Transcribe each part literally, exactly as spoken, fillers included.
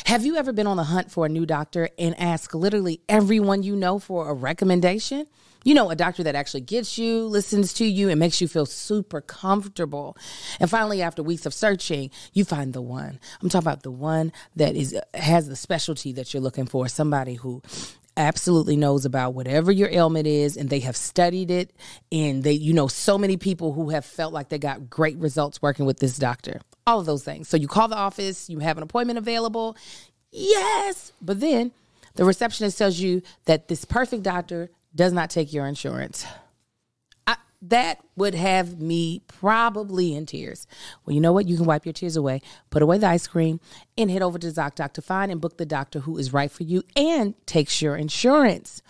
Have you ever been on the hunt for a new doctor and ask literally everyone you know for a recommendation? You know, a doctor that actually gets you, listens to you, and makes you feel super comfortable. And finally, after weeks of searching, you find the one. I'm talking about the one that is has the specialty that you're looking for, somebody who absolutely knows about whatever your ailment is, and they have studied it, and they, you know, so many people who have felt like they got great results working with this doctor. All of those things. So you call the office, you have an appointment available. Yes. But then the receptionist tells you that this perfect doctor does not take your insurance. I, that would have me probably in tears. Well, you know what? You can wipe your tears away, put away the ice cream, and head over to ZocDoc to find and book the doctor who is right for you and takes your insurance.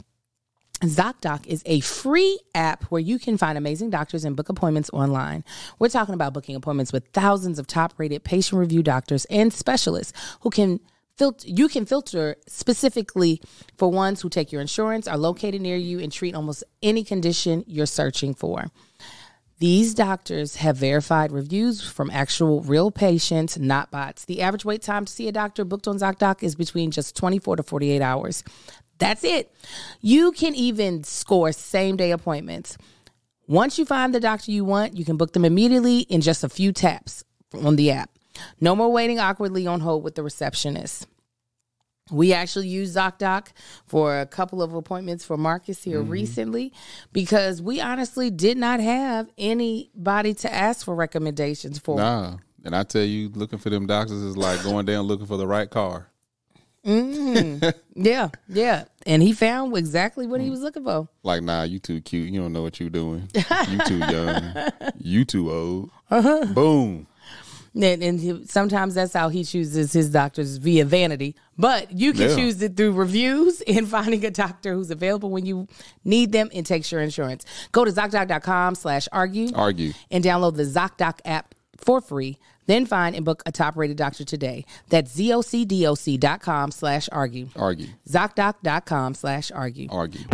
ZocDoc is a free app where you can find amazing doctors and book appointments online. We're talking about booking appointments with thousands of top-rated patient-review doctors and specialists who can filter. You can filter specifically for ones who take your insurance, are located near you, and treat almost any condition you're searching for. These doctors have verified reviews from actual real patients, not bots. The average wait time to see a doctor booked on ZocDoc is between just twenty-four to forty-eight hours. That's it. You can even score same-day appointments. Once you find the doctor you want, you can book them immediately in just a few taps on the app. No more waiting awkwardly on hold with the receptionist. We actually used ZocDoc for a couple of appointments for Marcus here mm-hmm. recently because we honestly did not have anybody to ask for recommendations for. Nah, and I tell you, looking for them doctors is like going down looking for the right car. Mm-hmm. yeah, yeah. And he found exactly what he was looking for. Like, nah, you too cute. You don't know what you're doing. You too young. You too old. Uh-huh. Boom. And, and he, sometimes that's how he chooses his doctors, via vanity. But you can yeah. choose it through reviews and finding a doctor who's available when you need them and takes your insurance. Go to ZocDoc.com slash argue. Argue. And download the ZocDoc app for free. Then find and book a top-rated doctor today. That's ZocDoc.com slash argue. Argue. ZocDoc.com slash argue. Argue.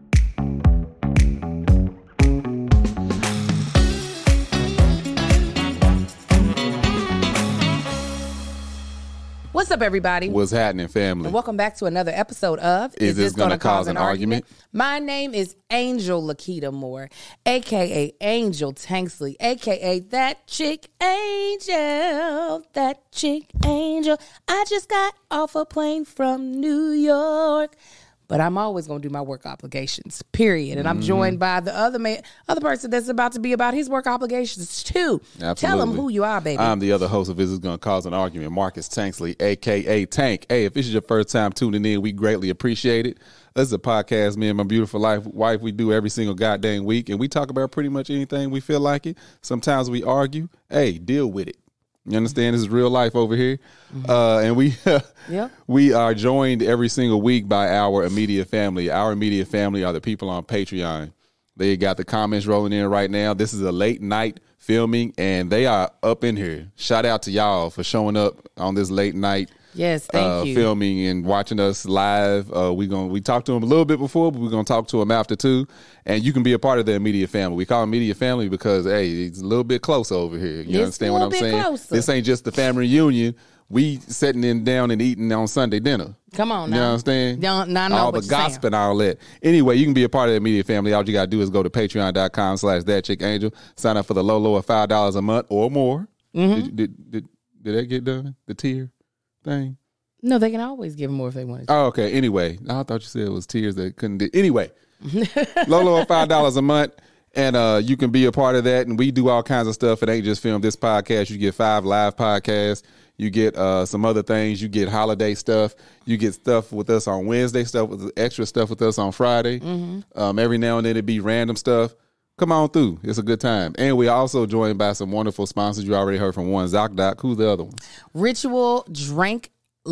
What's up, everybody? What's happening, family? And welcome back to another episode of Is, Is This Gonna, Gonna Cause, cause an, an argument? argument? My name is Angel Lakita Moore, a k a. Angel Tanksley, a k a. That Chick Angel. That Chick Angel. I just got off a plane from New York. But I'm always going to do my work obligations, period. And I'm mm-hmm. joined by the other man, other person that's about to be about his work obligations, too. Absolutely. Tell them who you are, baby. I'm the other host of This Is Going to Cause an Argument, Marcus Tanksley, a k a. Tank. Hey, if this is your first time tuning in, we greatly appreciate it. This is a podcast me and my beautiful life, wife, we do every single goddamn week. And we talk about pretty much anything we feel like it. Sometimes we argue. Hey, deal with it. You understand? This is real life over here. Mm-hmm. Uh, and we yeah. we are joined every single week by our immediate family. Our immediate family are the people on Patreon. They got the comments rolling in right now. This is a late night filming, and they are up in here. Shout out to y'all for showing up on this late night Yes, thank uh, you. filming and watching us live. Uh, we gonna we talked to them a little bit before, but we're gonna talk to them after too. And you can be a part of the immediate family. We call them immediate family because hey, it's a little bit close over here. You It's understand a what little I'm bit saying? closer. This ain't just the family reunion. We sitting in down and eating on Sunday dinner. Come on You now. know what I'm saying? Don't, now I know all what the you're gossip saying. and all that. Anyway, you can be a part of the immediate family. All you got to do is go to patreon.com slash that chick angel. Sign up for the low, low of five dollars a month or more. Mm-hmm. Did, did, did, did that get done? The tier thing? No, they can always give more if they wanted to. Oh, okay. Anyway, I thought you said it was tiers that couldn't do. Anyway, low, low of five dollars a month. And uh, you can be a part of that. And we do all kinds of stuff. It ain't just film. This podcast, you get five live podcasts. You get uh, some other things. You get holiday stuff. You get stuff with us on Wednesday, stuff with extra stuff with us on Friday. Mm-hmm. Um, every now and then it be random stuff. Come on through. It's a good time. And we also joined by some wonderful sponsors. You already heard from one, ZocDoc. Who's the other one? Ritual Drink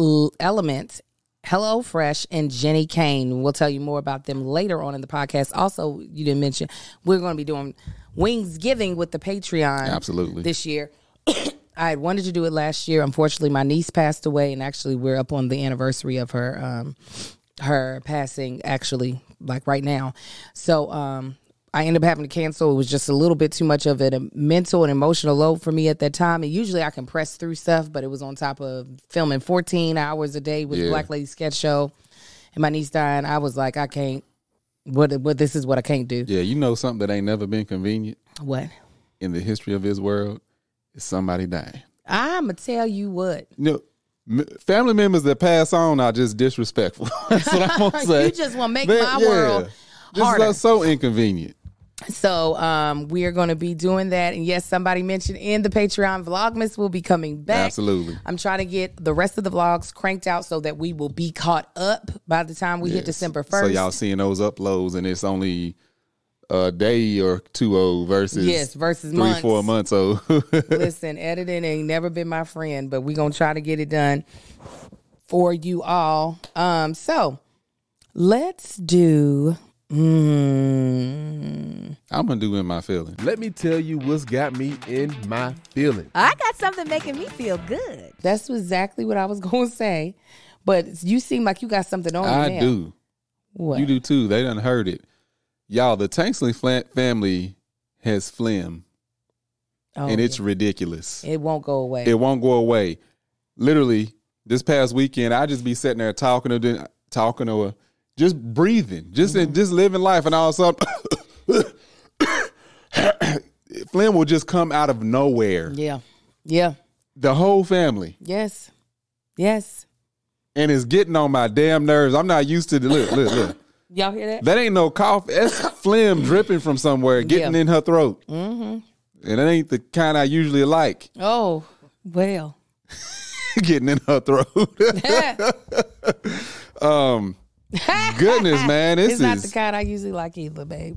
Element, Hello Fresh, and Jenny Kane. We'll tell you more about them later on in the podcast. Also, you didn't mention, we're going to be doing Wings Giving with the Patreon. Absolutely. This year. I had wanted to do it last year. Unfortunately, my niece passed away, and actually we're up on the anniversary of her um, her passing, actually, like right now. So um, I ended up having to cancel. It was just a little bit too much of a mental and emotional load for me at that time. And usually I can press through stuff, but it was on top of filming fourteen hours a day with Yeah. Black Lady Sketch Show and my niece dying. I was like, I can't. What? What? This is what I can't do. Yeah, you know something that ain't never been convenient What? in the history of this world is somebody dying. I'ma tell you what. You know, m- family members that pass on are just disrespectful. That's what I'm gonna say. You just want to make Man, my yeah. world This harder. is so inconvenient. So um, we are going to be doing that. And yes, somebody mentioned in the Patreon, Vlogmas will be coming back. Absolutely. I'm trying to get the rest of the vlogs cranked out so that we will be caught up by the time we hit Yes. December first. So y'all seeing those uploads and it's only a day or two old versus Yes, versus three, months. four months old. Listen, editing ain't never been my friend, but we're going to try to get it done for you all. Um, so let's do... Mm, I'm gonna do in my feelings. Let me tell you what's got me in my feelings. I got something making me feel good. that's exactly what I was going to say. But you seem like you got something on you I now. do. What? You do too. They done heard it. Y'all, the Tanksley fla- family has phlegm, Oh, and it's yeah. ridiculous. It won't go away. It won't go away. Literally, this past weekend, I just be sitting there talking to them, talking to her, just breathing, just Mm-hmm. just living life, and all of a sudden, phlegm will just come out of nowhere. yeah. Yeah. The whole family, Yes. Yes. and it's getting on my damn nerves. I'm not used to the look, look, look. Y'all hear that? That ain't no cough. That's phlegm dripping from somewhere, getting Yeah. in her throat. Mm-hmm. And it ain't the kind I usually like, Oh, well. getting in her throat. um, goodness, man, this It's not is the kind I usually like either, babe.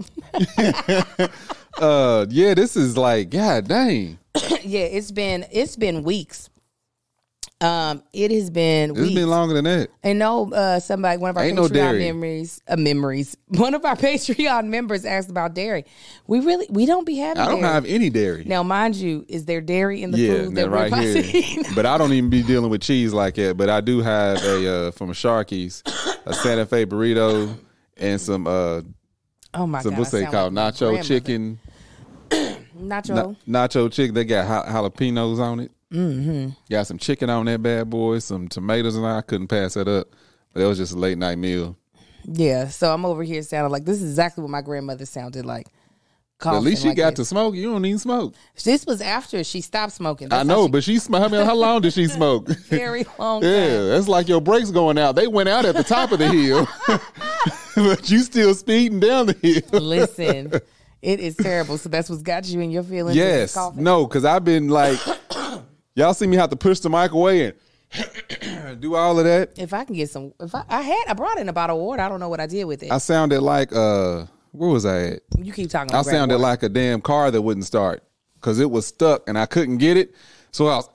uh, yeah, this is like, God dang, Yeah, it's been it's been weeks. Um, it has been it's weeks. been longer than that. And no, uh, somebody, one of our Ain't no Patreon dairy. memories, uh, memories. One of our Patreon members asked about dairy. We really, we don't be having I don't dairy. have any dairy. Now, mind you, is there dairy in the yeah, food that that right we're here. eating? But I don't even be dealing with cheese like that. But I do have a uh, from Sharky's a Santa Fe burrito and some uh Oh my some god! what's I they sound called like my nacho grandmother. chicken. Nacho. Na- nacho chicken. They got ha- jalapenos on it. Mm-hmm. Got some chicken on that bad boy, some tomatoes, and I couldn't pass that up. But it was just a late night meal. Yeah, so I'm over here sounding like this is exactly what my grandmother sounded like. But at least she Coughing like got to this. smoke. You don't even smoke. This was after she stopped smoking. I That's know, how but she smoked. I mean, how long did she smoke? she, very long Yeah, time. that's like your brakes going out. They went out at the top of the hill, but you still speeding down the hill. Listen, it is terrible. So that's what's got you in your feelings. is Yes, coughing. no, because I've been like, y'all see me have to push the mic away and do all of that. If I can get some, if I, I had, I brought in a bottle of water. I don't know what I did with it. I sounded like, uh, where was I at? you keep talking. I I'll grab sounded water. like a damn car that wouldn't start because it was stuck and I couldn't get it. So I was,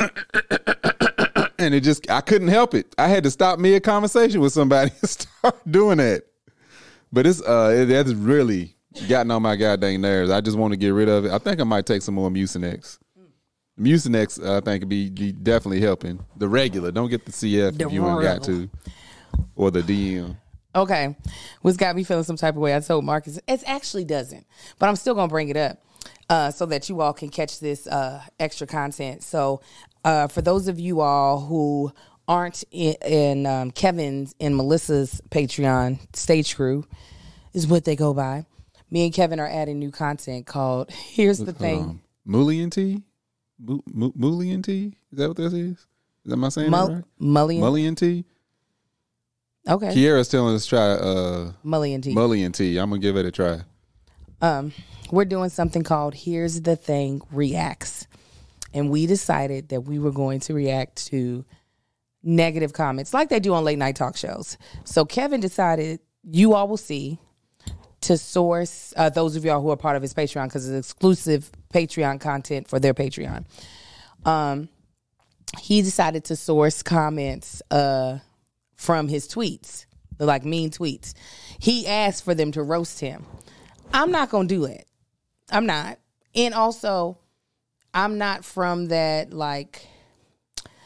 and it just, I couldn't help it. I had to stop mid conversation with somebody and start doing that. But it's, uh, it, that's really gotten on my goddamn nerves. I just want to get rid of it. I think I might take some more Mucinex. Mucinex, uh, I think, would be, be definitely helping. The regular, don't get the C F The if you ain't got to, or the D M. Okay. What's got me feeling some type of way? I told Marcus. It actually doesn't, but I'm still going to bring it up uh, so that you all can catch this uh, extra content. So uh, for those of you all who aren't in, in um, Kevin's and Melissa's Patreon, Stage Crew is what they go by. Me and Kevin are adding new content called Here's the Thing. Um, Mullion tea? Mu- mu- Mullion tea? Is that what this is? Is am I saying Mul- that right? Mullion. Mullion tea? Okay. Kiara's telling us to try uh, Mullion tea. Mullion tea. I'm going to give it a try. um, we're doing something called Here's the Thing Reacts. And we decided that we were going to react to negative comments like they do on late night talk shows. So Kevin decided, you all will see, to source uh, those of y'all who are part of his Patreon, because it's exclusive Patreon content for their Patreon. Um, he decided to source comments uh, from his tweets, the like mean tweets. He asked for them to roast him. I'm not going to do it. I'm not. And also, I'm not from that, like,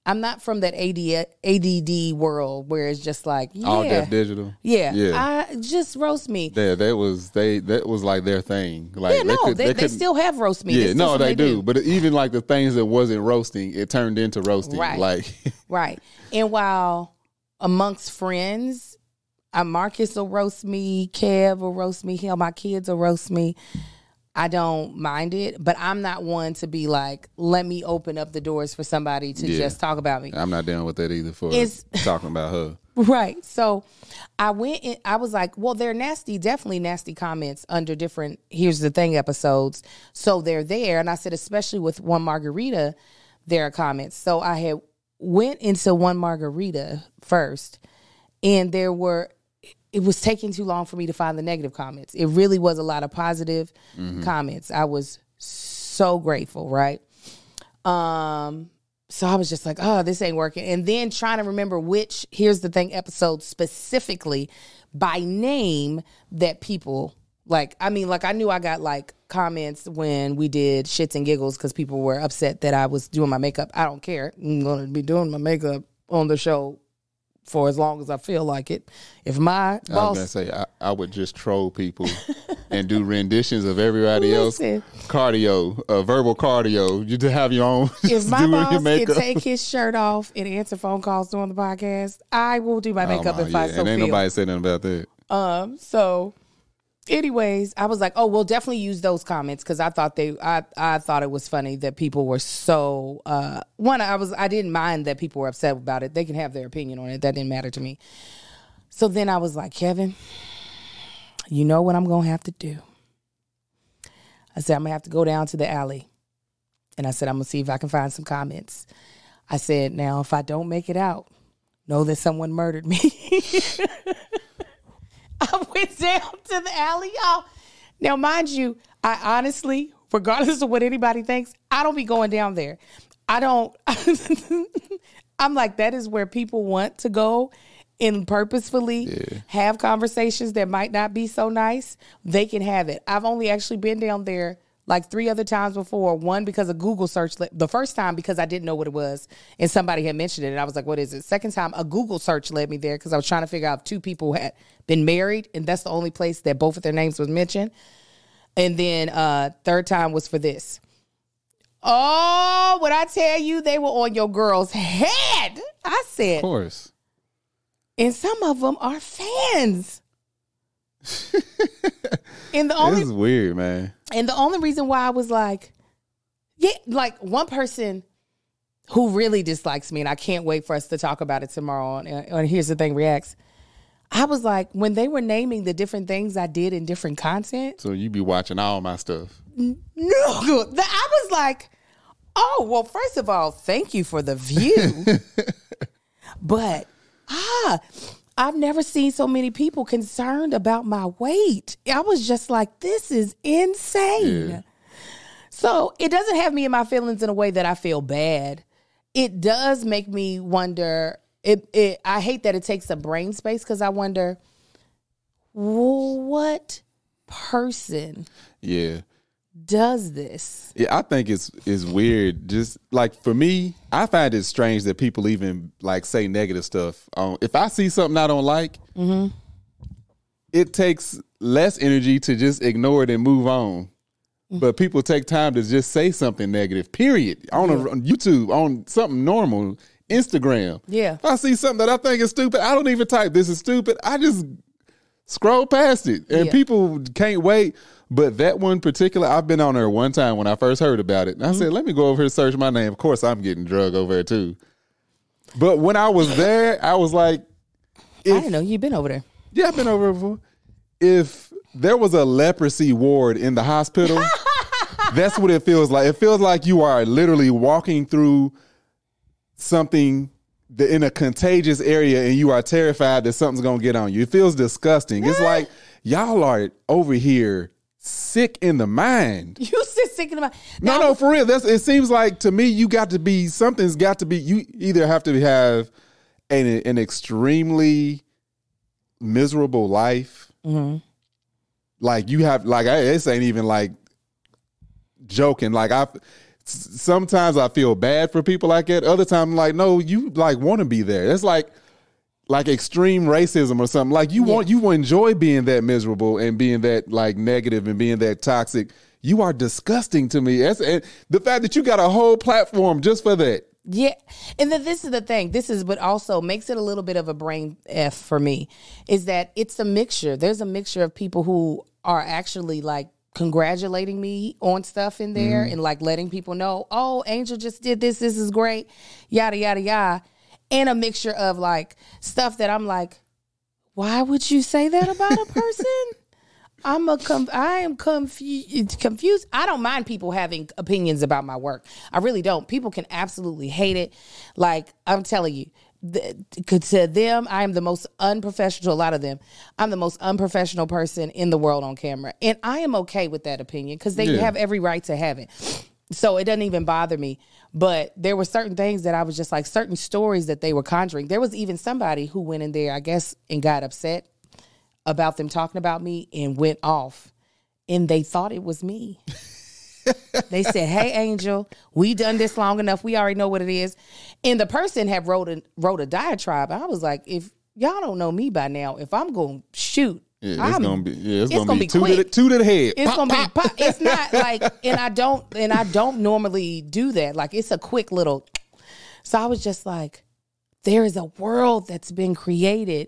I'm not from that A D, A D D world where it's just like, yeah. All deaf digital. Yeah. Yeah. I just roast me. Yeah, that was they that was like their thing. Like yeah, no, they, could, they, they, they still have roast me. Yeah, That's no, still they, something do. But even like the things that wasn't roasting, it turned into roasting. Right. Like right. And while amongst friends, uh, Marcus will roast me, Kev will roast me, hell, my kids will roast me. I don't mind it, but I'm not one to be like, let me open up the doors for somebody to Yeah. just talk about me. I'm not down with that either for It's- talking about her. Right. So I went in, I was like, well, they're nasty, definitely nasty comments under different Here's the Thing episodes. So they're there. And I said, especially with One Margarita, there are comments. So I had went into One Margarita first, and there were, it was taking too long for me to find the negative comments. It really was a lot of positive Mm-hmm. comments. I was so grateful, right? Um, so I was just like, oh, this ain't working. And then trying to remember which Here's the Thing episode specifically by name that people like, I mean, like I knew I got like comments when we did Shits and Giggles because people were upset that I was doing my makeup. I don't care. I'm going to be doing my makeup on the show for as long as I feel like it. If my I was boss... gonna say I, I would just troll people and do renditions of everybody Listen. else cardio, uh, verbal cardio. You just have your own. If my doing boss your can makeup. take his shirt off and answer phone calls during the podcast, I will do my makeup Oh, my, if I yeah. so and ain't feel. nobody said nothing about that. Um. So, anyways, I was like, oh, we'll definitely use those comments because I thought they, I, I thought it was funny that people were so. Uh, one, I was, I didn't mind that people were upset about it. They can have their opinion on it. That didn't matter to me. So then I was like, Kevin, you know what I'm gonna have to do? I said I'm gonna have to go down to the alley, and I said I'm gonna see if I can find some comments. I said, now if I don't make it out, know that someone murdered me. I went down to the alley, y'all. Now, mind you, I honestly, regardless of what anybody thinks, I don't be going down there. I don't. I'm like, that is where people want to go and purposefully Yeah. have conversations that might not be so nice. They can have it. I've only actually been down there like three other times before. One, because of Google search. The first time, because I didn't know what it was, and somebody had mentioned it, and I was like, what is it? Second time, a Google search led me there because I was trying to figure out if two people had been married, and that's the only place that both of their names was mentioned. And then uh, third time was for this. Oh, when I tell you they were on your girl's head, I said, Of course. and some of them are fans. and the This only is weird, man. and the only reason why I was like, yeah, like one person who really dislikes me, and I can't wait for us to talk about it tomorrow on, on Here's the Thing Reacts. I was like, when they were naming the different things I did in different content, So you be watching all my stuff. no, the- I was like, oh, well, first of all, thank you for the view. But, ah, I've never seen so many people concerned about my weight. I was just like, this is insane. Yeah. So it doesn't have me in my feelings in a way that I feel bad. It does make me wonder. It, it I hate that it takes a brain space because I wonder, what person Yeah. does this? Yeah, I think it's it's weird. Just like for me, I find it strange that people even like say negative stuff. Um, if I see something I don't like, Mm-hmm. it takes less energy to just ignore it and move on. Mm-hmm. But people take time to just say something negative. Period. On, a, on YouTube, on something normal, Instagram. Yeah. If I see something that I think is stupid, I don't even type "this is stupid." I just scroll past it, and Yeah. people can't wait. But that one particular, I've been on there one time when I first heard about it. And I Mm-hmm. said, let me go over here and search my name. Of course, I'm getting drug over there too. But when I was there, I was like, I if, didn't know you'd been over there. yeah, I've been over there before. If there was a leprosy ward in the hospital, that's what it feels like. It feels like you are literally walking through something that in a contagious area and you are terrified that something's going to get on you. It feels disgusting. It's like y'all are over here sick in the mind. You just thinking about No, no, for real. That's. It seems like to me, you got to be something's got to be. You either have to have an an extremely miserable life, Mm-hmm. like you have. Like I, this ain't even like joking. Like I, sometimes I feel bad for people like that. Other times I'm like, no, you like want to be there. It's like like extreme racism or something. Like you yeah. want you enjoy being that miserable and being that like negative and being that toxic. You are disgusting to me. That's, and the fact that you got a whole platform just for that. Yeah. And then this is the thing. This is what also makes it a little bit of a brain F for me is that it's a mixture. There's a mixture of people who are actually like congratulating me on stuff in there mm. and like letting people know, oh, Angel just did this. This is great. Yada, yada, yada. And a mixture of like stuff that I'm like, why would you say that about a person? I'm a com- I am confused. Confused. I don't mind people having opinions about my work. I really don't. People can absolutely hate it. Like I'm telling you, the, to them, I am the most unprofessional. To a lot of them, I'm the most unprofessional person in the world on camera, and I am okay with that opinion because they yeah. have every right to have it. So it doesn't even bother me. But there were certain things that I was just like certain stories that they were conjuring. There was even somebody who went in there, I guess, and got upset about them talking about me and went off, and they thought it was me. They said, hey, Angel, we done this long enough. We already know what it is. And the person had wrote a, wrote a diatribe. I was like, if y'all don't know me by now, if I'm going to shoot, yeah, it's I'm, gonna be yeah, it's, it's gonna, gonna be, be two quick. to the, two to the head. It's pop, gonna pop. be pop. It's not like, and I don't, and I don't normally do that. Like it's a quick little. So I was just like, there is a world that's been created.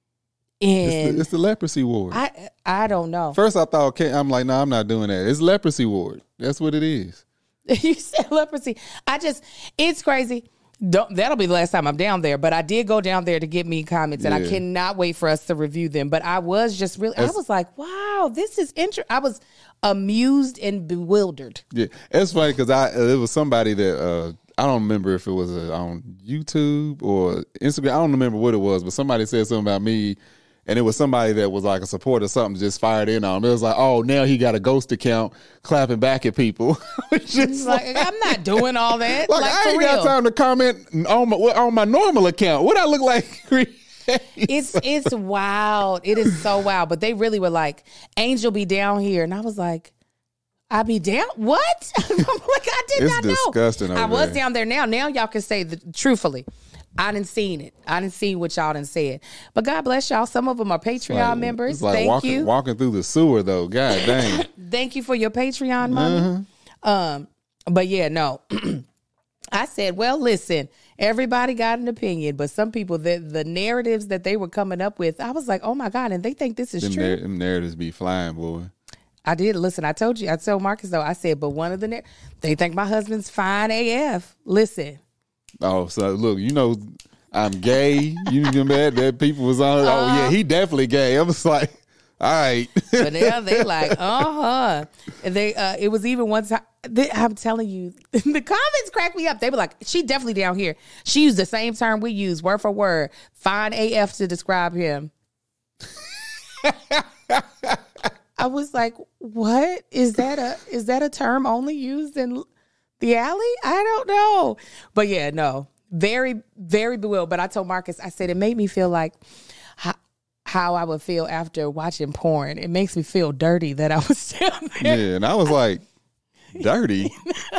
And it's the, it's the leprosy ward. I I don't know. First I thought, okay, I'm like, no, nah, I'm not doing that. It's leprosy ward. That's what it is. You said leprosy. I just, it's crazy. Don't, that'll be the last time I'm down there. But I did go down there to get me comments, and yeah. I cannot wait for us to review them. But I was just really, That's, I was like, wow, this is interesting. I was amused and bewildered. Yeah, it's funny because I it was somebody that uh, I don't remember if it was uh, on YouTube or Instagram. I don't remember what it was, but somebody said something about me. And it was somebody that was like a supporter or something just fired in on him. It was like, oh, now he got a ghost account clapping back at people. Just like, like, I'm not doing all that. Like, like I ain't for got real. time to comment on my on my normal account. What I look like? It's it's wild. It is so wild. But they really were like, Angel be down here. And I was like, I be down? What? I'm like, I did it's not know. It's disgusting over I was there. down there now. Now y'all can say the truthfully. I didn't seen it. I didn't see what y'all done said. But God bless y'all. Some of them are Patreon like, members. It's like Thank walking, you. Walking through the sewer, though. God dang. Thank you for your Patreon money. Uh-huh. Um, but yeah, no. I said, well, listen, everybody got an opinion, but some people, the, the narratives that they were coming up with, I was like, oh my God, and they think this is them true. Nar- them narratives be flying, boy. I did. Listen, I told you. I told Marcus, though, I said, but one of the, nar- they think my husband's fine A F. Listen. Oh, so look, you know, I'm gay. You remember that? That people was on, uh, oh, yeah, he definitely gay. I was like, all right. But now they like, uh-huh. And they, uh, it was even one time, they, I'm telling you, the comments cracked me up. They were like, she definitely down here. She used the same term we use, word for word, fine A F to describe him. I was like, what? Is that a, is that a term only used in the alley? I don't know. But yeah, no. Very, very bewildered. But I told Marcus, I said, it made me feel like how, how I would feel after watching porn. It makes me feel dirty that I was down there. Yeah, and I was like, dirty?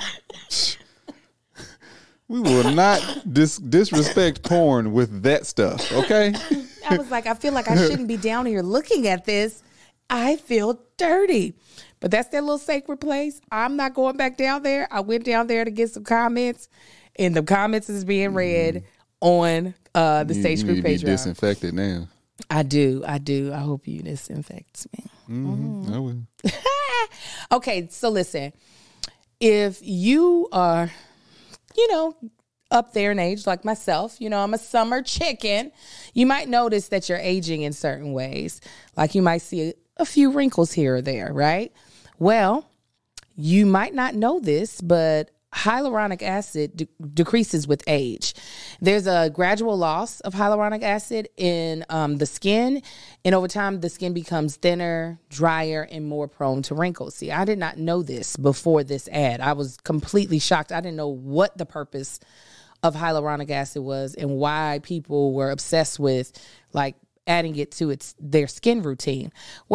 We will not dis- disrespect porn with that stuff, okay? I was like, I feel like I shouldn't be down here looking at this. I feel dirty. But that's their little sacred place. I'm not going back down there. I went down there to get some comments. And the comments is being read mm. on uh, the you, Stage you Group need to Patreon. be disinfected now. I do. I do. I hope you disinfect me. Mm-hmm. Mm. I will. Okay, so listen. If you are, you know, up there in age like myself, you know, I'm a summer chicken, you might notice that you're aging in certain ways. Like you might see a, a few wrinkles here or there, right? Well, you might not know this, but hyaluronic acid de- decreases with age. There's a gradual loss of hyaluronic acid in um, the skin, and over time, the skin becomes thinner, drier, and more prone to wrinkles. See, I did not know this before this ad. I was completely shocked. I didn't know what the purpose of hyaluronic acid was and why people were obsessed with like adding it to its their skin routine. Well,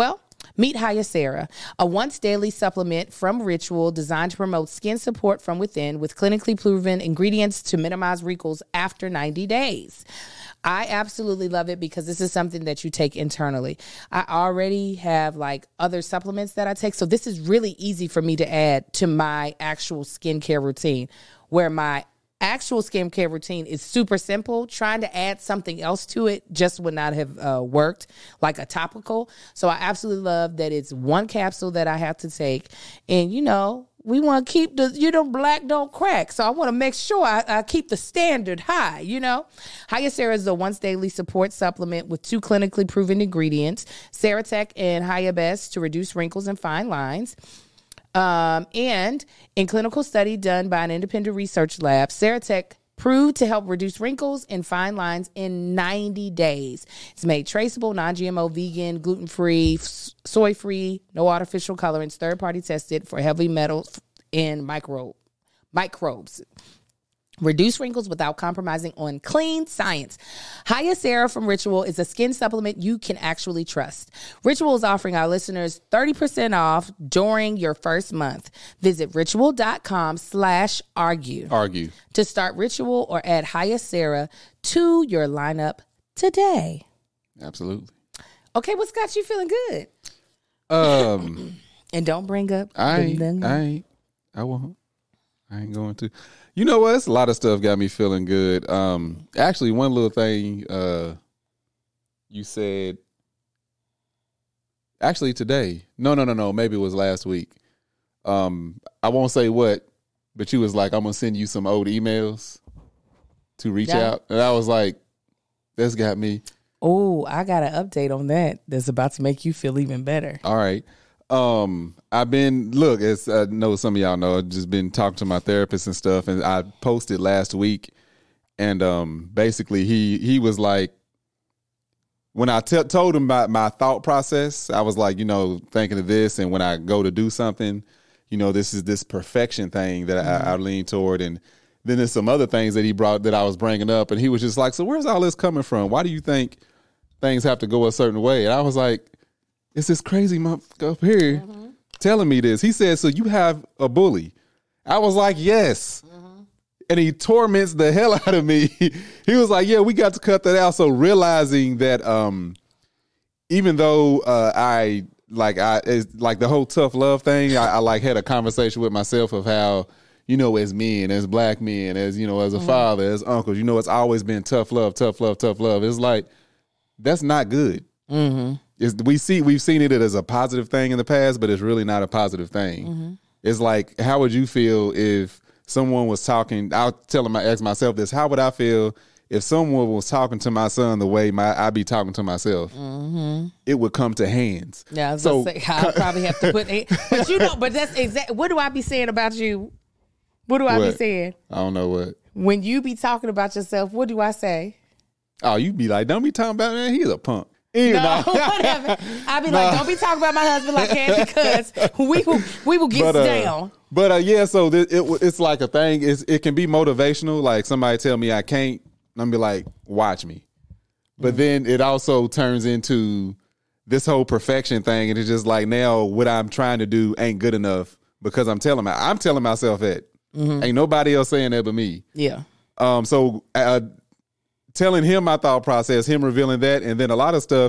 Meet Hyacera, a once daily supplement from Ritual designed to promote skin support from within with clinically proven ingredients to minimize wrinkles after ninety days. I absolutely love it because this is something that you take internally. I already have like other supplements that I take, so this is really easy for me to add to my actual skincare routine, where my actual skincare routine is super simple. Trying to add something else to it just would not have uh, worked, like a topical. So I absolutely love that it's one capsule that I have to take. And, you know, we want to keep the, you know, black don't crack. So I want to make sure I, I keep the standard high, you know. Hyacera is a once daily support supplement with two clinically proven ingredients, Ceratec and Hyabest, to reduce wrinkles and fine lines. Um, and in clinical study done by an independent research lab, Ceratec proved to help reduce wrinkles and fine lines in ninety days. It's made traceable, non-G M O, vegan, gluten-free, soy-free, no artificial colorants, third-party tested for heavy metals and micro, microbes. Reduce wrinkles without compromising on clean science. Hyacera from Ritual is a skin supplement you can actually trust. Ritual is offering our listeners thirty percent off during your first month. Visit ritual.com slash argue. Argue. To start Ritual or add Hyacera to your lineup today. Absolutely. Okay, what's got you feeling good? Um, and don't bring up. I ain't, I ain't. I won't. I ain't going to. You know what? It's a lot of stuff got me feeling good. Um, actually, one little thing uh, you said. Actually, today. No, no, no, no. Maybe it was last week. Um, I won't say what, but you was like, "I'm gonna send you some old emails to reach Yeah. out," and I was like, "That's got me." Oh, I got an update on that. That's about to make you feel even better. All right. Um, I've been, look, as I know some of y'all know, I've just been talking to my therapist and stuff, and I posted last week, and um, basically he he was like, when I t- told him about my thought process, I was like, you know, thinking of this, and when I go to do something, you know, this is this perfection thing that mm-hmm. I, I lean toward, and then there's some other things that he brought that I was bringing up, and he was just like, so where's all this coming from? Why do you think things have to go a certain way? And I was like, it's this crazy motherfucker up here mm-hmm. telling me this. He said, so you have a bully. I was like, yes. Mm-hmm. And he torments the hell out of me. He was like, yeah, we got to cut that out. So realizing that um, even though uh, I, like, I it's like the whole tough love thing, I, I like had a conversation with myself of how, you know, as men, as black men, as, you know, as a mm-hmm. father, as uncles, you know, it's always been tough love, tough love, tough love. It's like, that's not good. Mm-hmm. It's, we see, we've seen it as a positive thing in the past, but it's really not a positive thing. Mm-hmm. It's like, how would you feel if someone was talking, I'll tell him, I ask myself this, how would I feel if someone was talking to my son the way my I'd be talking to myself? Mm-hmm. It would come to hands. Yeah, I was so, gonna say, I probably have to put it, but you know, but that's exactly, what do I be saying about you? What do I what? be saying? I don't know what. When you be talking about yourself, what do I say? Oh, you be like, don't be talking about, man, he's a punk. No, whatever. I be no. like, don't be talking about my husband like that, because we will we will get but, uh, down. But uh, yeah, so th- it, it's like a thing. It's, it can be motivational. Like somebody tell me I can't, and I'm be like, watch me. But mm-hmm. then it also turns into this whole perfection thing, and it's just like now what I'm trying to do ain't good enough because I'm telling my, I'm telling myself that. Mm-hmm. Ain't nobody else saying that but me. Yeah. Um. So. Uh, telling him my thought process, him revealing that, and then a lot of stuff.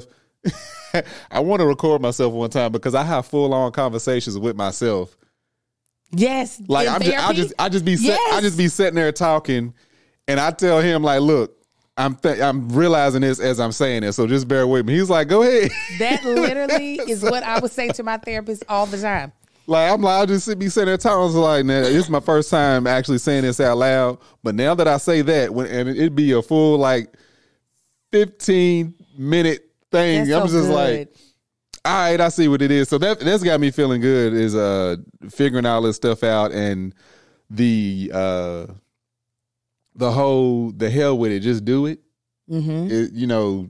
I want to record myself one time because I have full on conversations with myself. Yes, like I'm just, I just, I just be, yes. set, I just be sitting there talking, and I tell him like, "Look, I'm, th- I'm realizing this as I'm saying it, so just bear with me." He's like, "Go ahead." That literally is what I would say to my therapist all the time. Like I'm like, I'll just sit, be sitting there talking. I was like, "Nah, this is my first time actually saying this out loud." But now that I say that, when and it'd be a full like fifteen minute thing, that's I'm so just good. like, "All right, I see what it is." So that that's got me feeling good. Is uh figuring all this stuff out and the uh the whole the hell with it, just do it. Mm-hmm. It, you know.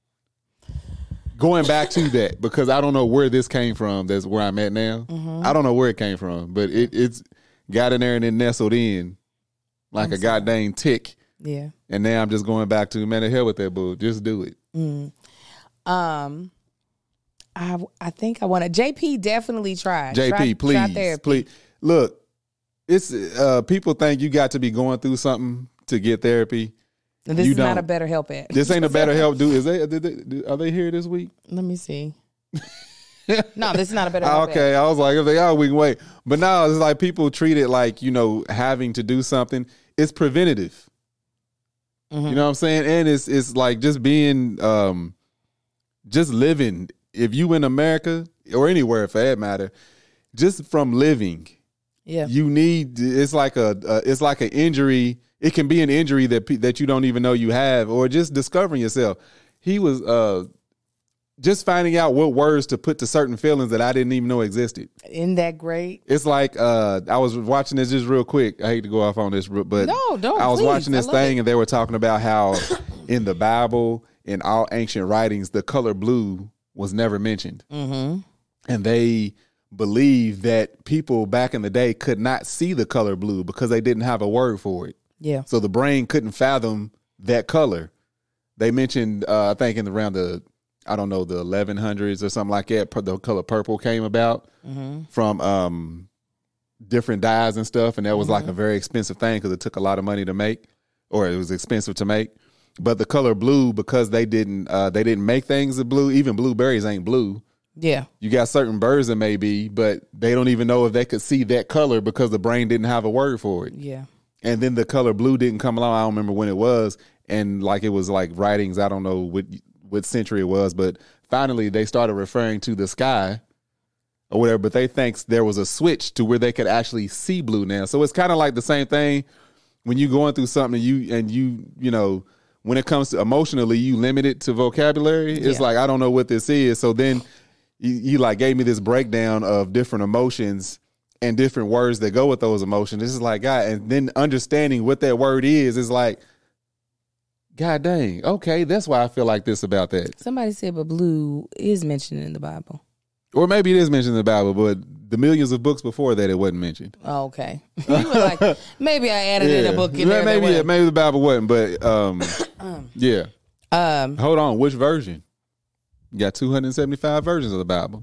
Going back to that, because I don't know where this came from. That's where I'm at now. Mm-hmm. I don't know where it came from, but it, it's got in there and then nestled in like I'm a sorry. goddamn tick. Yeah. And now I'm just going back to, man, the hell with that bull. Just do it. Mm. Um, I I think I want to. J P definitely tried. J P, try, please, try therapy. please. Look, it's uh, people think you got to be going through something to get therapy. And this you is don't. not a better help ad. This ain't a better help. Do is they, are they are they here this week? Let me see. No, this is not a better help Okay, ad. I was like, if they are, we can wait. But now it's like people treat it like, you know, having to do something. It's preventative. Mm-hmm. You know what I'm saying? And it's it's like just being, um, just living. If you in America or anywhere for that matter, just from living, Yeah. you need. It's like a, a it's like an injury. It can be an injury that pe- that you don't even know you have, or just discovering yourself. He was uh, just finding out what words to put to certain feelings that I didn't even know existed. Isn't that great? It's like uh, I was watching this just real quick. I hate to go off on this, but No, don't, I was please. watching this I love thing it. and they were talking about how in the Bible, in all ancient writings, the color blue was never mentioned. Mm-hmm. And they believe that people back in the day could not see the color blue because they didn't have a word for it. Yeah. So the brain couldn't fathom that color. They mentioned, uh, I think in around the, I don't know, the eleven hundreds or something like that, the color purple came about Mm-hmm. from um, different dyes and stuff. And that was mm-hmm. like a very expensive thing because it took a lot of money to make, or it was expensive to make. But the color blue, because they didn't uh, they didn't make things of blue, even blueberries ain't blue. Yeah. You got certain birds that may be, but they don't even know if they could see that color because the brain didn't have a word for it. Yeah. And then the color blue didn't come along. I don't remember when it was. And like it was like writings, I don't know what what century it was, but finally they started referring to the sky or whatever, but they think there was a switch to where they could actually see blue now. So it's kind of like the same thing when you going through something and you, and you, you know, when it comes to emotionally, you limit it to vocabulary. It's Yeah. like, I don't know what this is. So then you, you like gave me this breakdown of different emotions and different words that go with those emotions. This is like, God, and then understanding what that word is, is like, God dang, okay, that's why I feel like this about that. Somebody said, but blue is mentioned in the Bible. Or maybe it is mentioned in the Bible, but the millions of books before that, it wasn't mentioned. Oh, okay. You were like, maybe I added in a book in there. Maybe, that yeah, maybe the Bible wasn't, but um, yeah. Um, Hold on, which version? You got two hundred seventy-five versions of the Bible.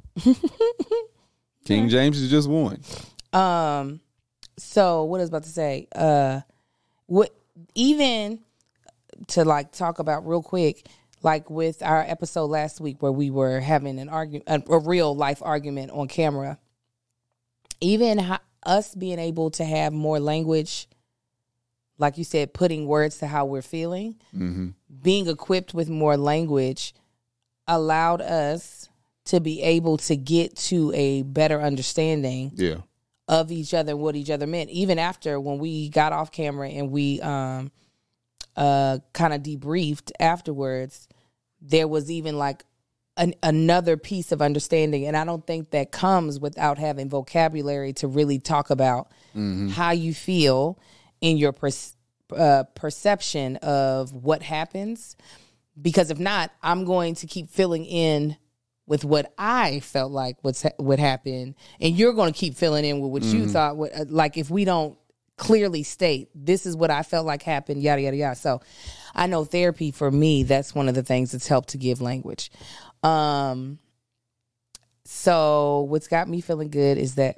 King James is just one. Um, so what I was about to say, uh, what even to like talk about real quick, like with our episode last week where we were having an argument, a, a real life argument on camera, even ho- us being able to have more language, like you said, putting words to how we're feeling, Mm-hmm. being equipped with more language allowed us to be able to get to a better understanding Yeah. of each other and what each other meant. Even after when we got off camera and we um uh kind of debriefed afterwards, there was even like an, another piece of understanding. And I don't think that comes without having vocabulary to really talk about Mm-hmm. how you feel in your per, uh, perception of what happens. Because if not, I'm going to keep filling in with what I felt like what's what happened, and you're going to keep filling in with what you thought. What, uh, like if we don't clearly state this is what I felt like happened, yada yada yada. So, I know therapy for me, that's one of the things that's helped to give language. Um. So what's got me feeling good is that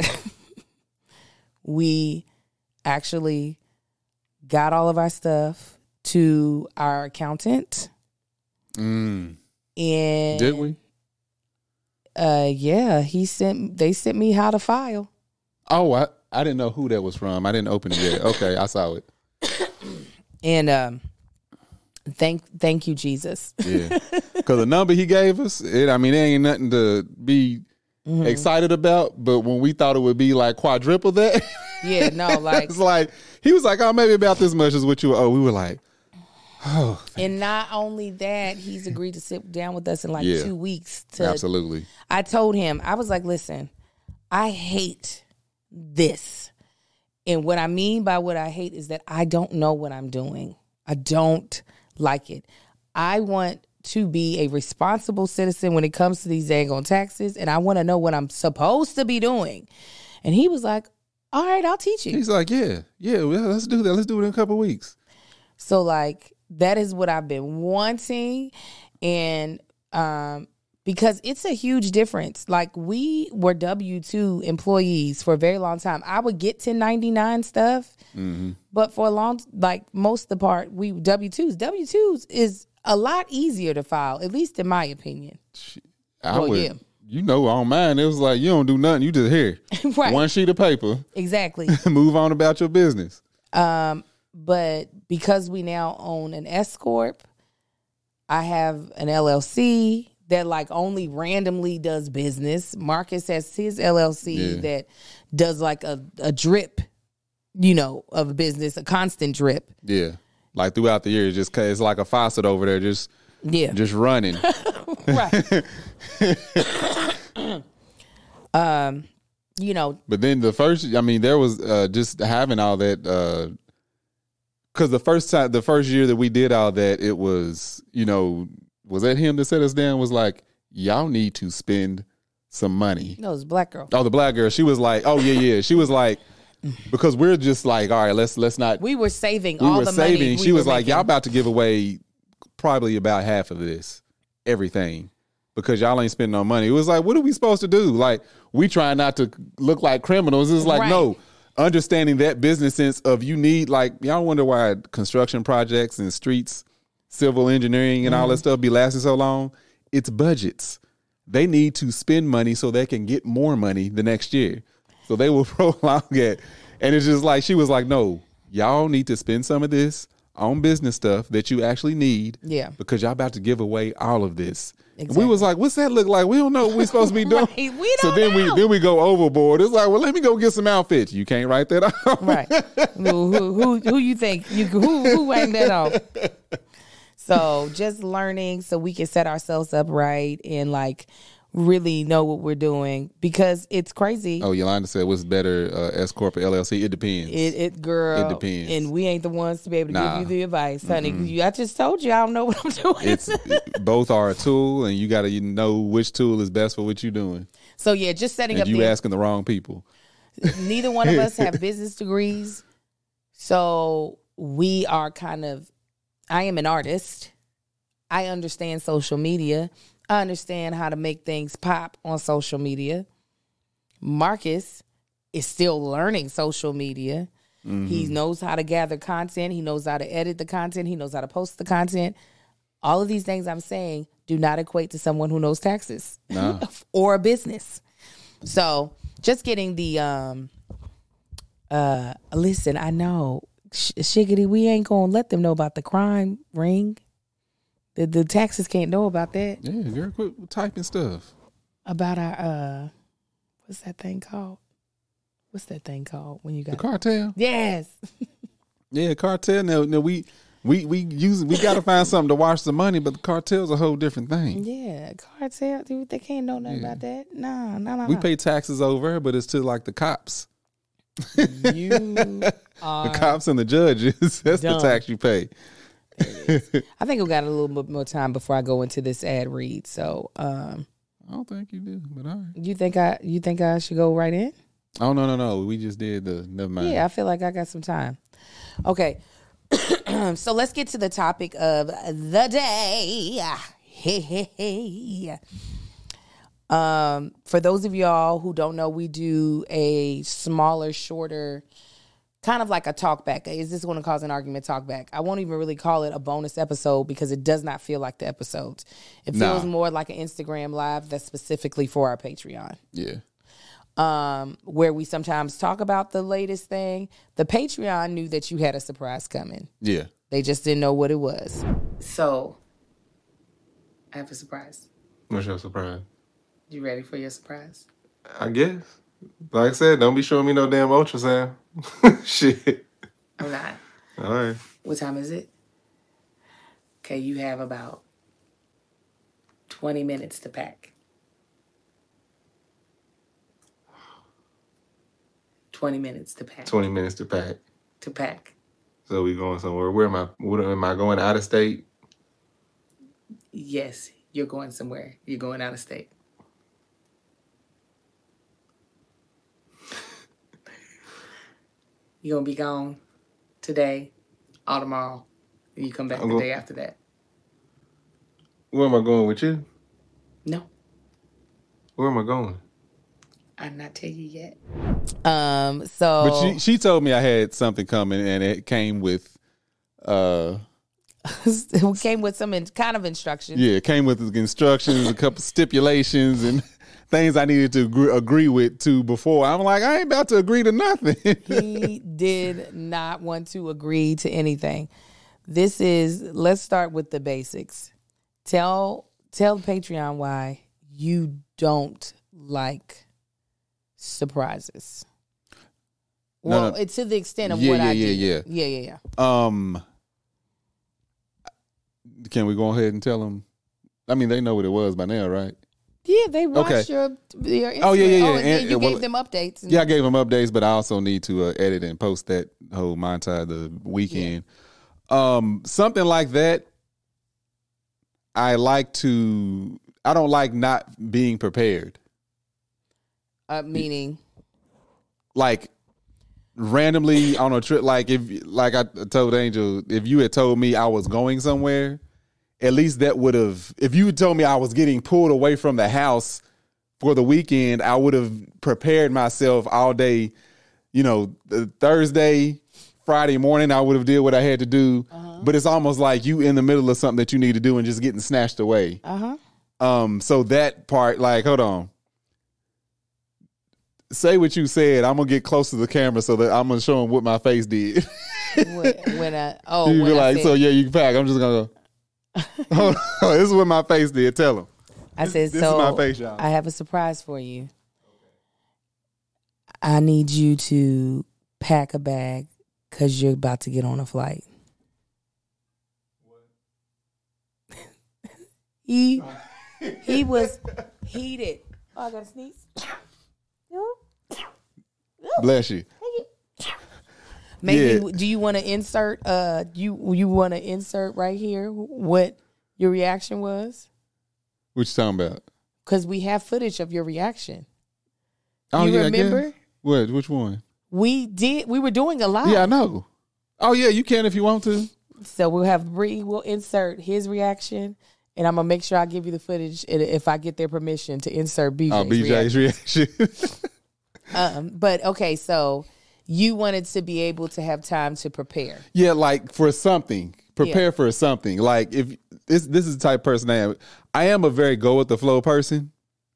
we actually got all of our stuff to our accountant. Mm. And Did we? Uh, yeah, he sent. They sent me how to file. Oh, I, I didn't know who that was from. I didn't open it yet. Okay, I saw it. And um, thank thank you, Jesus. Yeah, because the number he gave us, it, I mean, it ain't nothing to be Mm-hmm. excited about. But when we thought it would be like quadruple that, Yeah, no, like, it's like he was like, oh, maybe about this much is what you. Oh, we were like, oh, and not only that, he's agreed to sit down with us in like Yeah. two weeks. To absolutely. I told him, I was like, listen, I hate this. And what I mean by what I hate is that I don't know what I'm doing. I don't like it. I want to be a responsible citizen when it comes to these daggone taxes, and I want to know what I'm supposed to be doing. And he was like, all right, I'll teach you. He's like, yeah, yeah, well, let's do that. Let's do it in a couple of weeks. So, like, that is what I've been wanting. And um, because it's a huge difference. Like, we were W two employees for a very long time. I would get ten ninety-nine stuff, mm-hmm. but for a long, like most of the part, we W twos. W twos is a lot easier to file, at least in my opinion. I well, would, yeah. You know, on mine, it was like, you don't do nothing. You just here. Right. One sheet of paper. Exactly. Move on about your business. Um, but because we now own an S Corp, I have an L L C that like only randomly does business. Marcus has his L L C yeah. that does like a, a drip, you know, of a business, a constant drip. Yeah. Like throughout the year, just it's like a faucet over there, just yeah, just running. Right. um, you know. But then the first, I mean, there was uh, just having all that, because uh, the first time, the first year that we did all that, it was, you know, was that him that set us down? Was like, y'all need to spend some money. No, it was a black girl. Oh, the black girl. She was like, oh yeah, yeah. She was like. Because we're just like, all right, let's let's not. We were saving we all were the saving. money. She we was were like, making. y'all about to give away probably about half of this, everything, because y'all ain't spending no money. It was like, what are we supposed to do? Like, we trying not to look like criminals. It's like, right. no, understanding that business sense of you need, like, y'all wonder why construction projects and streets, civil engineering and mm-hmm. all that stuff be lasting so long. It's budgets. They need to spend money so they can get more money the next year. So they will prolong it. And it's just like, she was like, no, y'all need to spend some of this on business stuff that you actually need. Yeah. Because y'all about to give away all of this. Exactly. We was like, what's that look like? We don't know what we're supposed to be doing. Right. We don't so then know. we then we go overboard. It's like, well, let me go get some outfits. You can't write that out. Right. who, who, who, who you think? You, who, who aimed that off? So just learning so we can set ourselves up right and like really know what we're doing, because it's crazy. Oh, Yolanda said, what's better, uh, S Corp or L L C? It depends. It, it girl. It depends. And we ain't the ones to be able to nah. give you the advice, honey. Mm-hmm. You, I just told you I don't know what I'm doing. It's, both are a tool, and you got to know which tool is best for what you're doing. So yeah, just setting and up. You the, asking the wrong people. Neither one of us have business degrees, so we are kind of. I am an artist. I understand social media. I understand how to make things pop on social media. Marcus is still learning social media. Mm-hmm. He knows how to gather content. He knows how to edit the content. He knows how to post the content. All of these things I'm saying do not equate to someone who knows taxes no. or a business. So just getting the, um, uh, listen, I know, Sh- Shiggity, we ain't going to let them know about the crime ring. The, the taxes can't know about that. Yeah, girl, quit typing stuff. About our, uh, what's that thing called? What's that thing called when you got the cartel? Yes. Yeah, cartel. Now, now we we we use we got to find something to wash the money, but the cartel's a whole different thing. Yeah, cartel. Dude, they can't know nothing yeah. about that. No, no, no. We no. pay taxes over, but it's to like the cops. You are the cops and the judges. That's dumb. The tax you pay. I think we got a little bit more time before I go into this ad read. So, um, I don't think you do, but all right. You think I? You think I should go right in? Oh no, no, no. We just did the. Never mind. Yeah, I feel like I got some time. Okay, so let's get to the topic of the day. Hey, hey, hey. Um, for those of y'all who don't know, we do a smaller, shorter. Kind of like a talk back. Is this going to cause an argument? Talk back. I won't even really call it a bonus episode because it does not feel like the episodes. It feels nah. more like an Instagram live that's specifically for our Patreon. Yeah. Um, where we sometimes talk about the latest thing. The Patreon knew that you had a surprise coming. Yeah. They just didn't know what it was. So, I have a surprise. What's your surprise? You ready for your surprise? I guess. Like I said, don't be showing me no damn ultrasound. Shit. I'm not. All right. What time is it? Okay, you have about twenty minutes to pack. twenty minutes to pack. twenty minutes to pack. To pack. So we going somewhere. Where am I? What, am I going out of state? Yes, you're going somewhere. You're going out of state. You're going to be gone today or tomorrow. And you come back I'm the go- day after that. Where am I going with you? No. Where am I going? I'm not telling you yet. Um. So, but she she told me I had something coming, and it came with, uh, it came with some in, kind of instructions. Yeah, it came with instructions, a couple stipulations, and things I needed to agree, agree with to before. I'm like, I ain't about to agree to nothing. He did not want to agree to anything. This is. Let's start with the basics. Tell tell Patreon why you don't like surprises. No, Well, no. it's to the extent of Yeah, what yeah, I yeah, do. yeah. Yeah, yeah, yeah. Um, can we go ahead and tell them? I mean, they know what it was by now, right? Yeah, they watched Okay. your, your Instagram. Oh, yeah, yeah, yeah. Oh, and And- you well, gave them updates. And, Yeah, I gave them updates, but I also need to uh, edit and post that whole montage the weekend. Um, something like that. I like to. I don't like not being prepared. uh, meaning, Like randomly on a trip. Like if, like I told Angel, if you had told me I was going somewhere, at least that would have. If you had told me I was getting pulled away from the house for the weekend, I would have prepared myself all day. You know, the Thursday, Friday morning, I would have did what I had to do. Uh-huh. But it's almost like you in the middle of something that you need to do and just getting snatched away. uh huh. Um, so that part, like, hold on. Say what you said. I'm gonna get close to the camera so that I'm gonna show them what my face did. when, when I oh, You when be I like, said, so yeah, you can pack. I'm just gonna go. Hold on. This is what my face did. Tell them. I said, this so is my face, y'all. I have a surprise for you. I need you to pack a bag because you're about to get on a flight. he he was heated. Oh, I gotta sneeze. Bless you. Maybe Yeah. do you want to insert? Uh, you you want to insert right here what your reaction was? What you talking about? Because we have footage of your reaction. Oh, You yeah, I guess. remember? What? Which one? We did. We were doing a lot. Yeah, I know. Oh yeah, you can if you want to. So we'll have Bree. We'll insert his reaction, and I'm gonna make sure I give you the footage and if I get their permission to insert B J's. Oh, B J's reaction. reaction. Um, but okay, so you wanted to be able to have time to prepare. Yeah, like for something. Prepare Yeah. for something. Like if this this is the type of person I am. I am a very go with the flow person.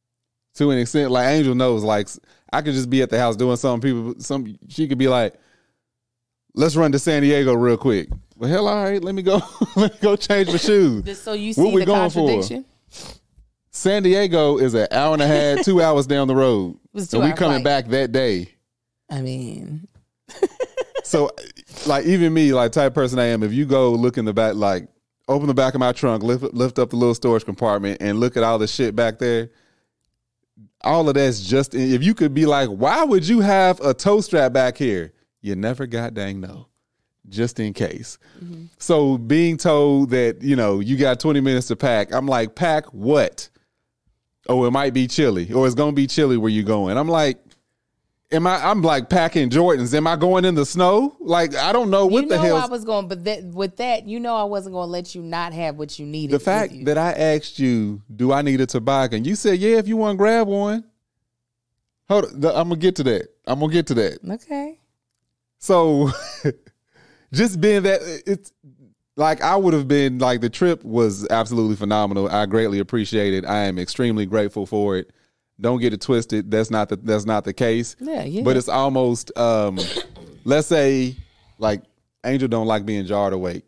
To an extent, like Angel knows, like I could just be at the house doing something. People, some she could be like, "Let's run to San Diego real quick." Well, hell, all right, let me go. Let me go change my shoes. Just so you What see we the going for? contradiction. San Diego is an hour and a half, two hours down the road, was and we two-hour coming flight. back that day. I mean, So, like, even me, like, type of person I am, if you go look in the back, like, open the back of my trunk, lift lift up the little storage compartment, and look at all the shit back there, all of that's just, if you could be like, why would you have a toe strap back here? You never got dang no. Just in case. Mm-hmm. So, being told that, you know, you got twenty minutes to pack, I'm like, pack what? Oh, it might be chilly, or it's going to be chilly where you going. I'm like, Am I? I'm like packing Jordans. Am I going in the snow? Like I don't know what you the know hell. I was going, but that, with that, you know, I wasn't going to let you not have what you needed. The fact with you. that I asked you, do I need a toboggan? You said, yeah, if you want to grab one. Hold on, I'm gonna get to that. I'm gonna get to that. Okay. So, just being that it's like I would have been like the trip was absolutely phenomenal. I greatly appreciate it. I am extremely grateful for it. Don't get it twisted. That's not the that's not the case. Yeah, yeah. But it's almost um, let's say like Angel don't like being jarred awake.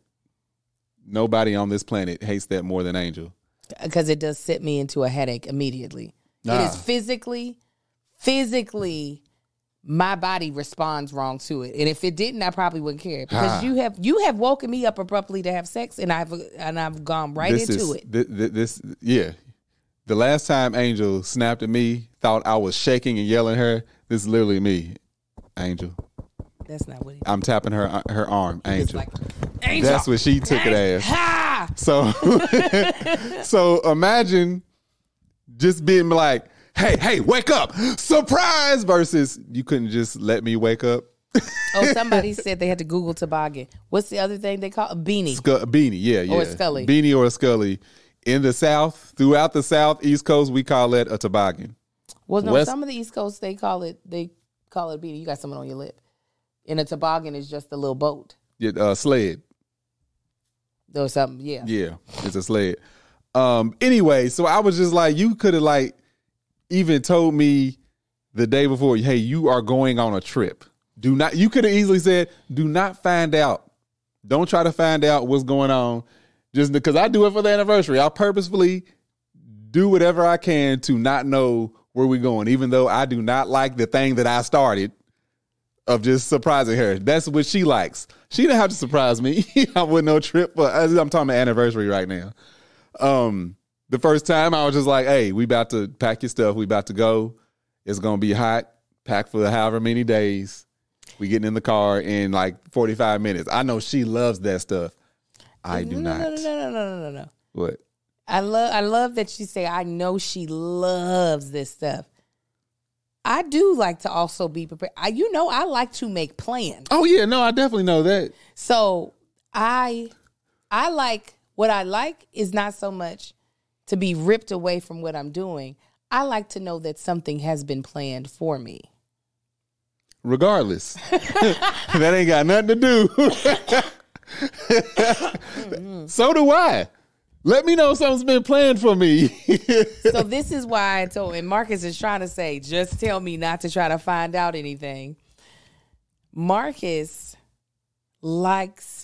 Nobody on this planet hates that more than Angel. Because it does set me into a headache immediately. It Ah. is physically, physically, my body responds wrong to it. And if it didn't, I probably wouldn't care. Because Ah. you have you have woken me up abruptly to have sex, and I've and I've gone right this into is, it. This, this yeah. The last time Angel snapped at me, thought I was shaking and yelling at her. This is literally me, Angel. That's not what he. I'm tapping her her arm, It's Angel. like, Angel. That's what she took it as. Ha! So, so imagine just being like, "Hey, hey, wake up! Surprise!" Versus you couldn't just let me wake up. Oh, somebody said they had to Google toboggan. What's the other thing they call a beanie? Sc- beanie, yeah, yeah, Or a scully. beanie or a scully. In the South, throughout the South, East Coast, we call it a toboggan. Well, no, West- some of the East Coast, they call it, they call it beanie. You got something on your lip. And a toboggan is just a little boat. Yeah, uh, sled. Or something, yeah. Yeah, it's a sled. Um, anyway, so I was just like, you could have like even told me the day before, hey, you are going on a trip. Do not, you could have easily said, do not find out. Don't try to find out what's going on. Just because I do it for the anniversary. I purposefully do whatever I can to not know where we're going, even though I do not like the thing that I started of just surprising her. That's what she likes. She didn't have to surprise me. I wouldn't no trip, but I'm talking about anniversary right now. Um, the first time I was just like, hey, we about to pack your stuff. We about to go. It's going to be hot. Pack for however many days. We getting in the car in like forty-five minutes. I know she loves that stuff. I do no, not. No, no, no, no, no, no, no. What? I love I love that you say, I know she loves this stuff. I do like to also be prepared. I, you know, I like to make plans. Oh, yeah. No, I definitely know that. So I, I like, what I like is not so much to be ripped away from what I'm doing. I like to know that something has been planned for me. Regardless. That ain't got nothing to do. mm-hmm. So do I. Let me know something's been planned for me. So this is why I told, and Marcus is trying to say, just tell me not to try to find out anything. Marcus likes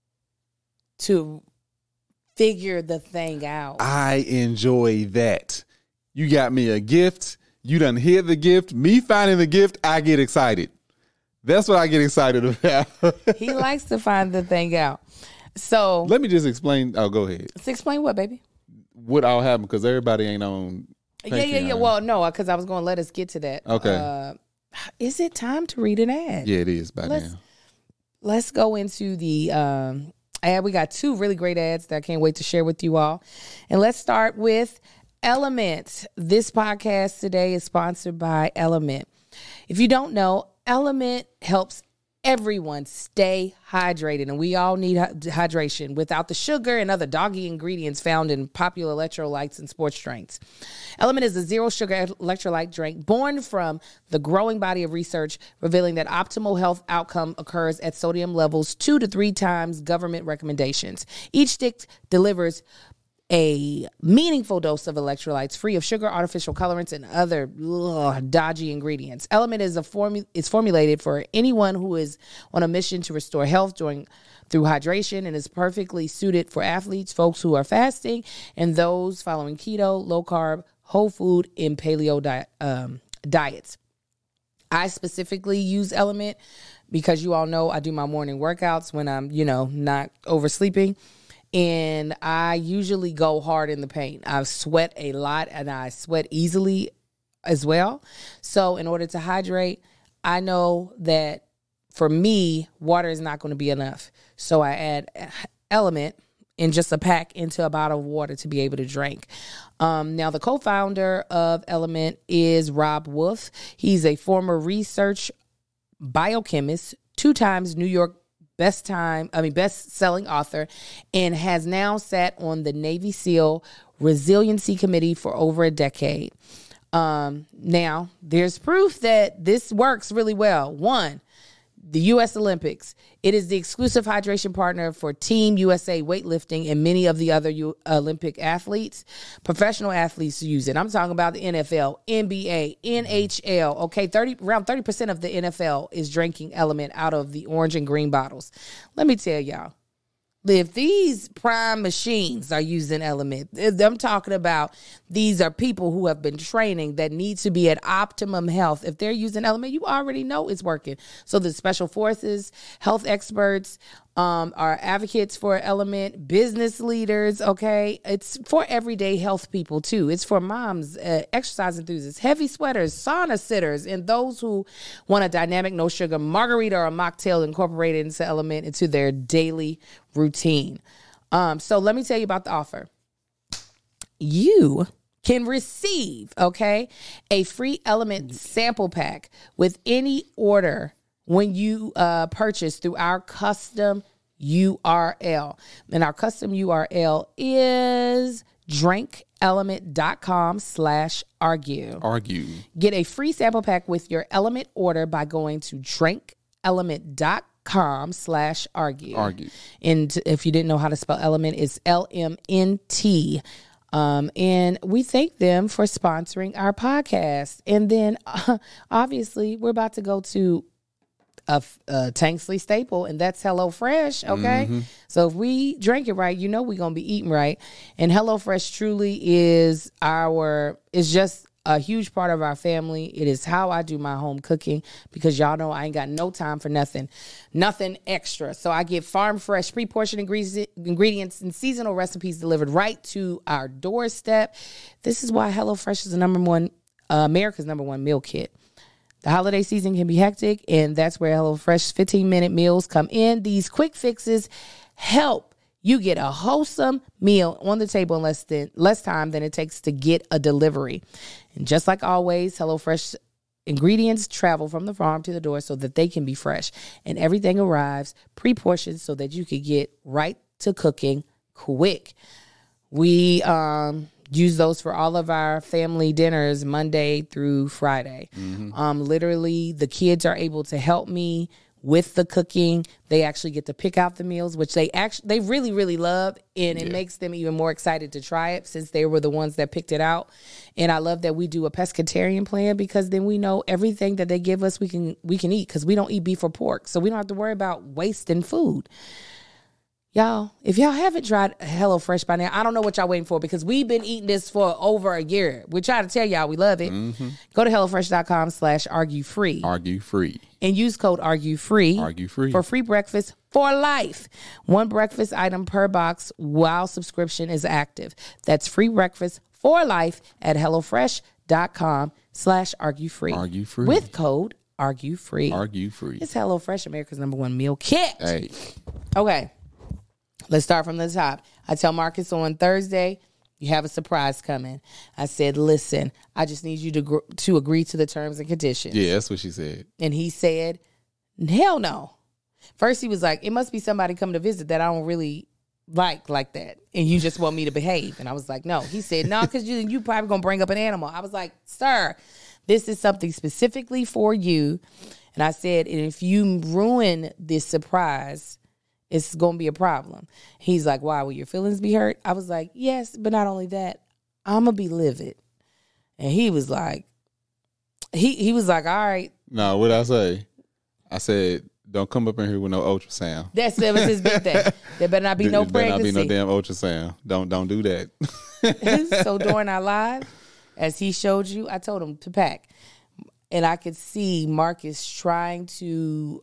to figure the thing out. I enjoy that. You got me a gift. You done hid the gift. Me finding the gift, I get excited. That's what I get excited about. He likes to find the thing out. So let me just explain. Oh, go ahead. Let's explain what, baby? What all happened, because everybody ain't on Patreon. Yeah, yeah, yeah. Well, no, because I was going to let us get to that. Okay. Uh, is it time to read an ad? Yeah, it is by let's, now. Let's go into the um, ad. We got two really great ads that I can't wait to share with you all. And let's start with Element. This podcast today is sponsored by Element. If you don't know, Element helps everyone stay hydrated, and we all need hydration without the sugar and other doggy ingredients found in popular electrolytes and sports drinks. Element is a zero sugar electrolyte drink born from the growing body of research revealing that optimal health outcome occurs at sodium levels two to three times government recommendations. Each stick delivers a meaningful dose of electrolytes free of sugar, artificial colorants, and other ugh, dodgy ingredients. Element is a formu- is formulated for anyone who is on a mission to restore health during through hydration, and is perfectly suited for athletes, folks who are fasting, and those following keto, low carb, whole food, and paleo diet, um, diets. I specifically use Element because you all know I do my morning workouts when I'm, you know, not oversleeping. And I usually go hard in the paint. I sweat a lot, and I sweat easily as well. So in order to hydrate, I know that for me, water is not going to be enough. So I add Element in just a pack into a bottle of water to be able to drink. Um, now, the co-founder of Element is Rob Wolf. He's a former research biochemist, two times New York Best time, I mean, best-selling author, and has now sat on the Navy SEAL Resiliency Committee for over a decade. Um, now, there's proof that this works really well. One, the U S Olympics. It is the exclusive hydration partner for Team U S A weightlifting and many of the other U- Olympic athletes. Professional athletes use it. I'm talking about the N F L, N B A, N H L. Okay, thirty around thirty percent of the N F L is drinking Element out of the orange and green bottles. Let me tell y'all, if these prime machines are using Element, I'm talking about these are people who have been training that need to be at optimum health. If they're using Element, you already know it's working. So the special forces, health experts, um, are advocates for Element, business leaders, okay? It's for everyday health people, too. It's for moms, uh, exercise enthusiasts, heavy sweaters, sauna sitters, and those who want a dynamic, no-sugar margarita or a mocktail incorporated into Element into their daily routine. Um, so let me tell you about the offer. You can receive, okay, a free Element sample pack with any order when you uh, purchase through our custom U R L. And our custom U R L is drinkelement.com slash argue. Argue. Get a free sample pack with your Element order by going to drinkelement.com slash argue. Argue. And if you didn't know how to spell Element, it's L M N T. Um, and we thank them for sponsoring our podcast. And then uh, obviously we're about to go to a, a Tanksley staple, and that's HelloFresh. Okay. Mm-hmm. So if we drink it right, you know, we're going to be eating right. And HelloFresh truly is our, is just a huge part of our family. It is how I do my home cooking, because y'all know I ain't got no time for nothing, nothing extra. So I get farm fresh, pre-portioned ingredients and seasonal recipes delivered right to our doorstep. This is why HelloFresh is the number one, uh, America's number one meal kit. The holiday season can be hectic, and that's where HelloFresh fifteen-minute meals come in. These quick fixes help you get a wholesome meal on the table in less than less time than it takes to get a delivery. And just like always, HelloFresh ingredients travel from the farm to the door so that they can be fresh, and everything arrives pre-portioned so that you can get right to cooking quick. We um use those for all of our family dinners Monday through Friday. Mm-hmm. Um, literally, the kids are able to help me with the cooking. They actually get to pick out the meals, which they actually they really, really love. And it yeah. makes them even more excited to try it, since they were the ones that picked it out. And I love that we do a pescatarian plan, because then we know everything that they give us we can we can eat, because we don't eat beef or pork. So we don't have to worry about wasting food. Y'all, if y'all haven't tried HelloFresh by now, I don't know what y'all waiting for, because we've been eating this for over a year. We're trying to tell y'all we love it. Mm-hmm. Go to HelloFresh.com slash argue free. Argue free. And use code argue free. Argue free. For free breakfast for life. One breakfast item per box while subscription is active. That's free breakfast for life at HelloFresh.com slash argue free. Argue free. With code argue free. Argue free. It's HelloFresh, America's number one meal kit. Hey. Okay. Let's start from the top. I tell Marcus on Thursday, you have a surprise coming. I said, listen, I just need you to gr- to agree to the terms and conditions. Yeah, that's what she said. And he said, hell no. First, he was like, it must be somebody coming to visit that I don't really like like that. And you just want me to behave. And I was like, no. He said, no, because you, you probably going to bring up an animal. I was like, sir, this is something specifically for you. And I said, and if you ruin this surprise, it's going to be a problem. He's like, why? Will your feelings be hurt? I was like, yes, but not only that, I'm going to be livid. And he was like, he he was like, all right. No, what did I say? I said, don't come up in here with no ultrasound. That's that was his big thing. There better not be no there pregnancy. Better not be no damn ultrasound. Don't, don't do that. So during our live, as he showed you, I told him to pack. And I could see Marcus trying to...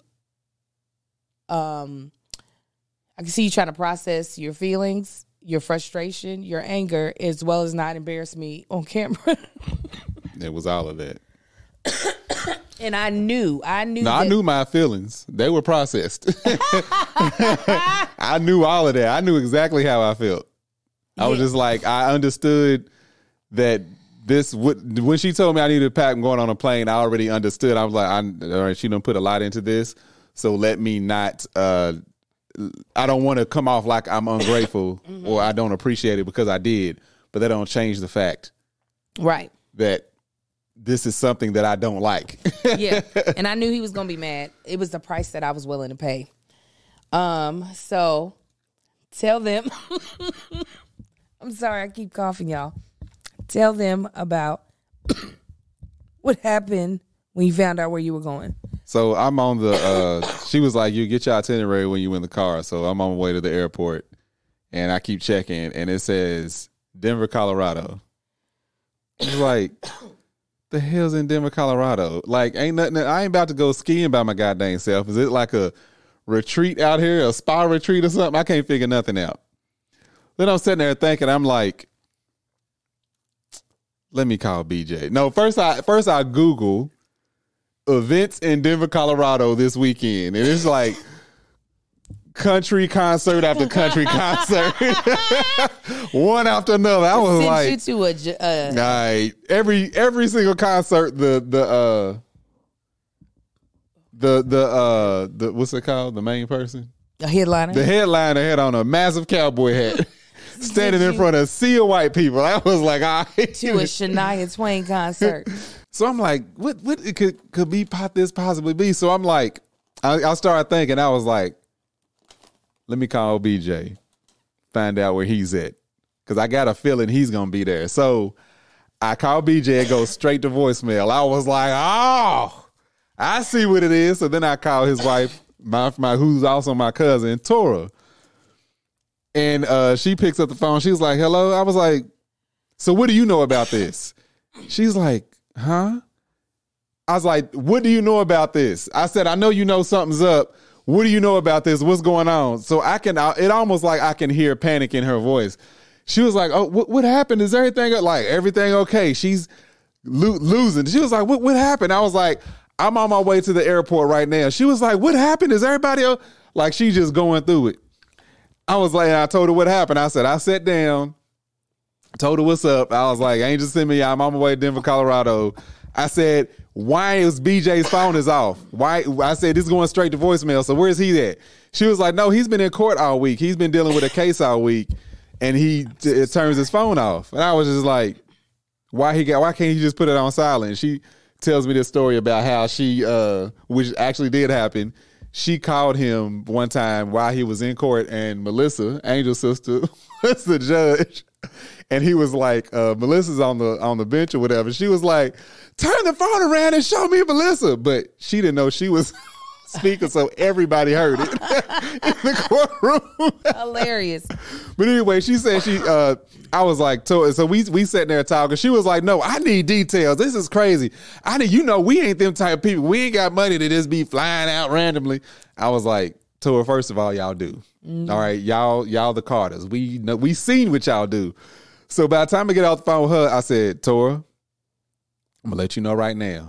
um. I can see you trying to process your feelings, your frustration, your anger, as well as not embarrass me on camera. It was all of that. And I knew, I knew. No, that- I knew my feelings. They were processed. I knew all of that. I knew exactly how I felt. I yeah. was just like, I understood that this, would, when she told me I needed to pack and going on a plane, I already understood. I was like, I, all right, she done put a lot into this, so let me not... Uh, I don't want to come off like I'm ungrateful mm-hmm. or I don't appreciate it, because I did, but that don't change the fact, right, that this is something that I don't like. Yeah, and I knew he was gonna be mad. It was the price that I was willing to pay. Um, so tell them. I'm sorry, I keep coughing, y'all. Tell them about what happened when you found out where you were going. So I'm on the, uh, she was like, you get your itinerary when you in the car. So I'm on my way to the airport, and I keep checking, and it says Denver, Colorado. It's like, the hell's in Denver, Colorado? Like, ain't nothing, I ain't about to go skiing by my goddamn self. Is it like a retreat out here, a spa retreat or something? I can't figure nothing out. Then I'm sitting there thinking, I'm like, let me call B J. No, first I, first I Google events in Denver, Colorado this weekend, and it's like country concert after country concert, one after another. I was Sent like, you to a, uh, right, every every single concert, the the uh the the uh the what's it called? The main person, a headliner. The headliner had on a massive cowboy hat. standing in front of a sea of white people. I was like, all right. To a Shania Twain concert. So I'm like, what what it could could be this possibly be? So I'm like, I, I started thinking, I was like, let me call B J, find out where he's at. Because I got a feeling he's going to be there. So I called B J and go straight to voicemail. I was like, oh, I see what it is. So then I called his wife, my, my who's also my cousin, Tora. And uh, she picks up the phone. She was like, hello. I was like, so what do you know about this? She's like, huh? I was like, what do you know about this? I said, I know you know something's up. What do you know about this? What's going on? So I can, it almost like I can hear panic in her voice. She was like, oh, what, what happened? Is everything, like, everything okay? She's lo- losing. She was like, what, what happened? I was like, I'm on my way to the airport right now. She was like, what happened? Is everybody, o-? Like, she's just going through it. I was like, I told her what happened. I said, I sat down, told her what's up. I was like, Angel sent me, I'm on my way to Denver, Colorado. I said, why is B J's phone is off? Why? I said, this is going straight to voicemail. So where's he at? She was like, no, he's been in court all week. He's been dealing with a case all week. And he t- it turns his phone off. And I was just like, why he got, why can't he just put it on silent? She tells me this story about how she, uh, which actually did happen. She called him one time while he was in court, and Melissa, Angel's sister, was the judge. And he was like, uh, Melissa's on the on the bench or whatever. She was like, turn the phone around and show me Melissa. But she didn't know she was speaker, so everybody heard it in the courtroom. Hilarious. But anyway, she said she, uh, I was like, so we we sat there talking. She was like, no, I need details. This is crazy. I need, you know, we ain't them type of people. We ain't got money to just be flying out randomly. I was like, to her, first of all, y'all do. Mm-hmm. All right, y'all, y'all the Carters. We know, we seen what y'all do. So by the time I get off the phone with her, I said, Tora, I'm gonna let you know right now.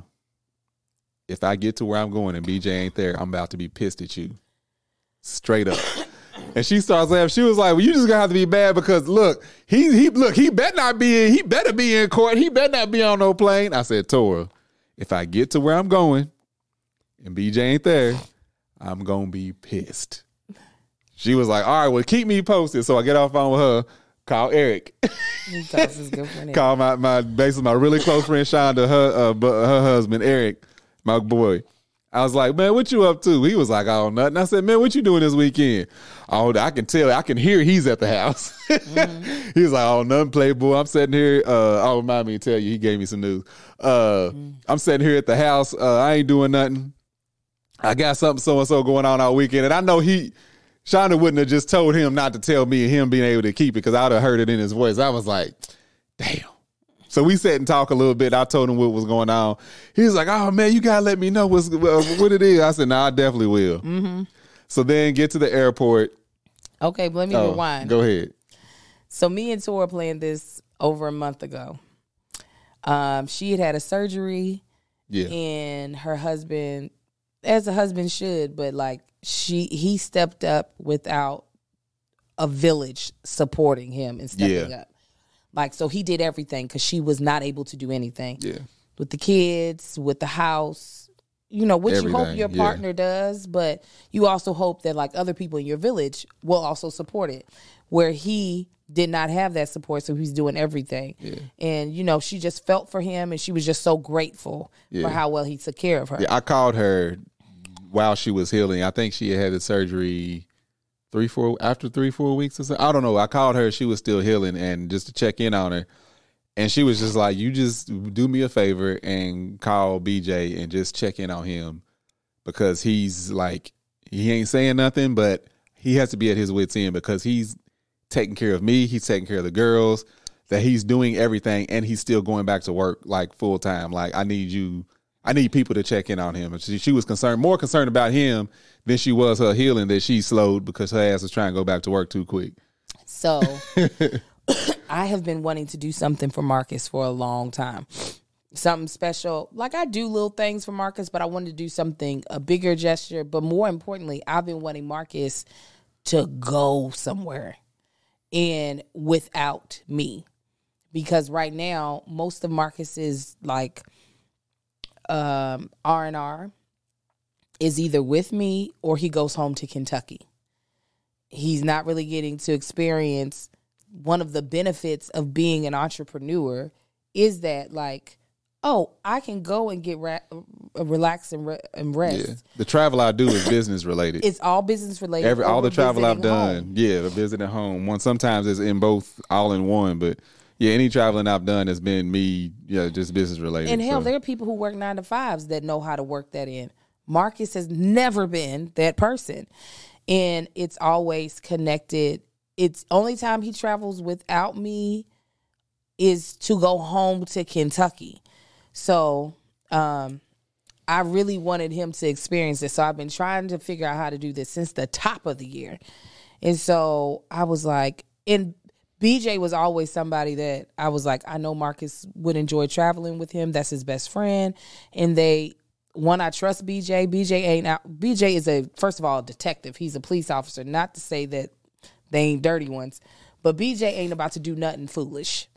If I get to where I'm going and B J ain't there, I'm about to be pissed at you. Straight up. And she starts laughing. She was like, well, you just gonna have to be bad because look, he he look, he better not be in, he better be in court. He better not be on no plane. I said, Tora, if I get to where I'm going and B J ain't there, I'm gonna be pissed. She was like, all right, well, keep me posted. So I get off the phone with her, call Eric. He calls his good friend. Call my my basically my really close friend Shonda, her uh, her husband Eric. My boy. I was like, man, what you up to? He was like, oh, nothing. I said, man, what you doing this weekend? Oh, I can tell. I can hear he's at the house. Mm-hmm. He was like, oh, nothing, Playboy. I'm sitting here. Uh, oh, remind me to tell you, he gave me some news. Uh, mm-hmm. I'm sitting here at the house. Uh, I ain't doing nothing. I got something so-and-so going on all weekend. And I know he, Shonda wouldn't have just told him not to tell me and him being able to keep it because I would have heard it in his voice. I was like, damn. So we sat and talked a little bit. I told him what was going on. He was like, oh, man, you got to let me know what's, what it is. I said, no, nah, I definitely will. Mm-hmm. So then get to the airport. Okay, but let me oh, rewind. Go ahead. So me and Tora planned this over a month ago. Um, she had had a surgery. Yeah. And her husband, as a husband should, but like she, he stepped up without a village supporting him and stepping yeah. up. Like, so he did everything because she was not able to do anything. Yeah. With the kids, with the house, you know, which everything, you hope your partner yeah. does, but you also hope that like other people in your village will also support it. Where he did not have that support, so he's doing everything. Yeah. And, you know, she just felt for him and she was just so grateful yeah. for how well he took care of her. Yeah, I called her while she was healing. I think she had had the surgery Three, four, after three, four weeks or so. I don't know. I called her. She was still healing and just to check in on her. And she was just like, you just do me a favor and call B J and just check in on him because he's like, he ain't saying nothing, but he has to be at his wit's end because he's taking care of me. He's taking care of the girls, that he's doing everything and he's still going back to work like full time. Like, I need you. I need people to check in on him. And she, she was concerned, more concerned about him than she was her healing that she slowed because her ass was trying to go back to work too quick. So I have been wanting to do something for Marcus for a long time. Something special. Like I do little things for Marcus, but I wanted to do something, a bigger gesture. But more importantly, I've been wanting Marcus to go somewhere and without me. Because right now, most of Marcus's like um, R and R is either with me or he goes home to Kentucky. He's not really getting to experience one of the benefits of being an entrepreneur is that, like, oh, I can go and get ra- relax and, re- and rest. Yeah. The travel I do is business related. It's all business related. Every all the travel I've done, home. yeah, the visiting home. One sometimes it's in both, all in one. But yeah, any traveling I've done has been me, yeah, just business related. And hell, so. there are people who work nine to fives that know how to work that in. Marcus has never been that person, and it's always connected. It's only time he travels without me is to go home to Kentucky. So um, I really wanted him to experience this. So I've been trying to figure out how to do this since the top of the year. And so I was like, and B J was always somebody that I was like, I know Marcus would enjoy traveling with him. That's his best friend. And they, one, I trust B J. B J ain't out. B J is a, first of all, a detective. He's a police officer. Not to say that they ain't dirty ones, but B J ain't about to do nothing foolish.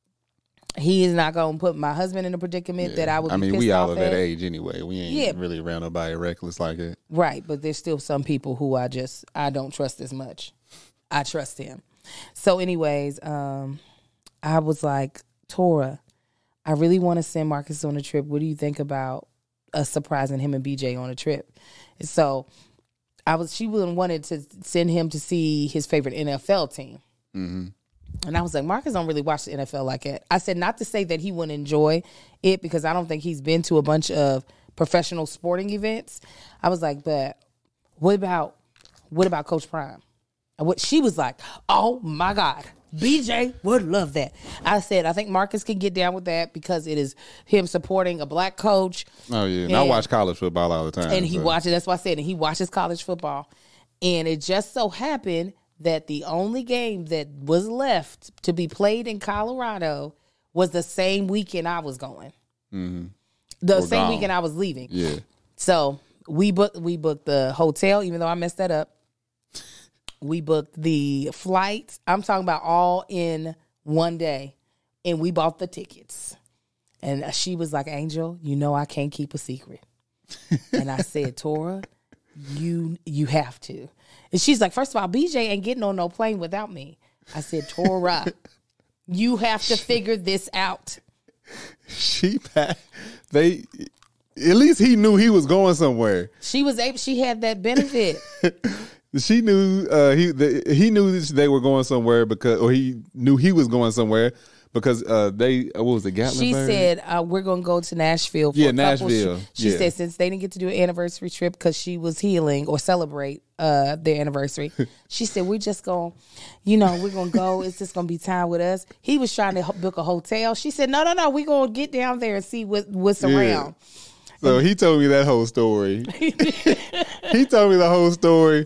He is not going to put my husband in a predicament Yeah. that I would be I mean, pissed we all off of that at. age anyway. We ain't Yeah. really around nobody reckless like that. Right, but there's still some people who I just, I don't trust as much. I trust him. So anyways, um, I was like, Tora, I really want to send Marcus on a trip. What do you think about us surprising him and B J on a trip? And so I was, she wanted to send him to see his favorite N F L team. Mm-hmm. And I was like, Marcus don't really watch the N F L like that. I said, not to say that he wouldn't enjoy it, because I don't think he's been to a bunch of professional sporting events. I was like, but what about, what about Coach Prime? And what she was like, oh my God, B J would love that. I said, I think Marcus can get down with that because it is him supporting a black coach. Oh, yeah. And And- I watch college football all the time. And he so. watches, that's what I said, and he watches college football. And it just so happened that the only game that was left to be played in Colorado was the same weekend I was going. Mm-hmm. The Or same gone. weekend I was leaving. Yeah. So we booked we booked the hotel, even though I messed that up. We booked the flights. I'm talking about all in one day. And we bought the tickets. And she was like, Angel, you know I can't keep a secret. And I said, Tora, you you have to. And she's like, first of all, B J ain't getting on no plane without me. I said, Tora, you have to figure this out. She packed. They, at least he knew he was going somewhere. She was able, she had that benefit. She knew uh, he the, he knew that they were going somewhere because, or he knew he was going somewhere because uh, they uh, what was it, Gatlinburg? She said, uh, we're going to go to Nashville for Yeah, a couple. Nashville. She, she Yeah. said since they didn't get to do an anniversary trip because she was healing or celebrate uh, their anniversary, she said, we're just going, you know, we're going to go. It's just going to be time with us. He was trying to ho- book a hotel. She said, no, no, no, we're going to get down there and see what, what's Yeah. around. So he told me that whole story. He told me the whole story,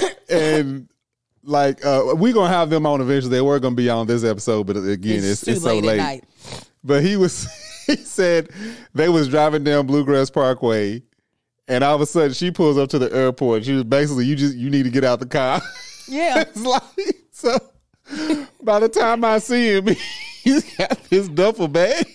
and like uh, we gonna have them on eventually. They were gonna be on this episode, but again, it's, too it's so late late. at night. But he was, he said they was driving down Bluegrass Parkway, and all of a sudden she pulls up to the airport. She was basically, you just you need to get out the car. Yeah. It's like, so by the time I see him, he's got this duffel bag.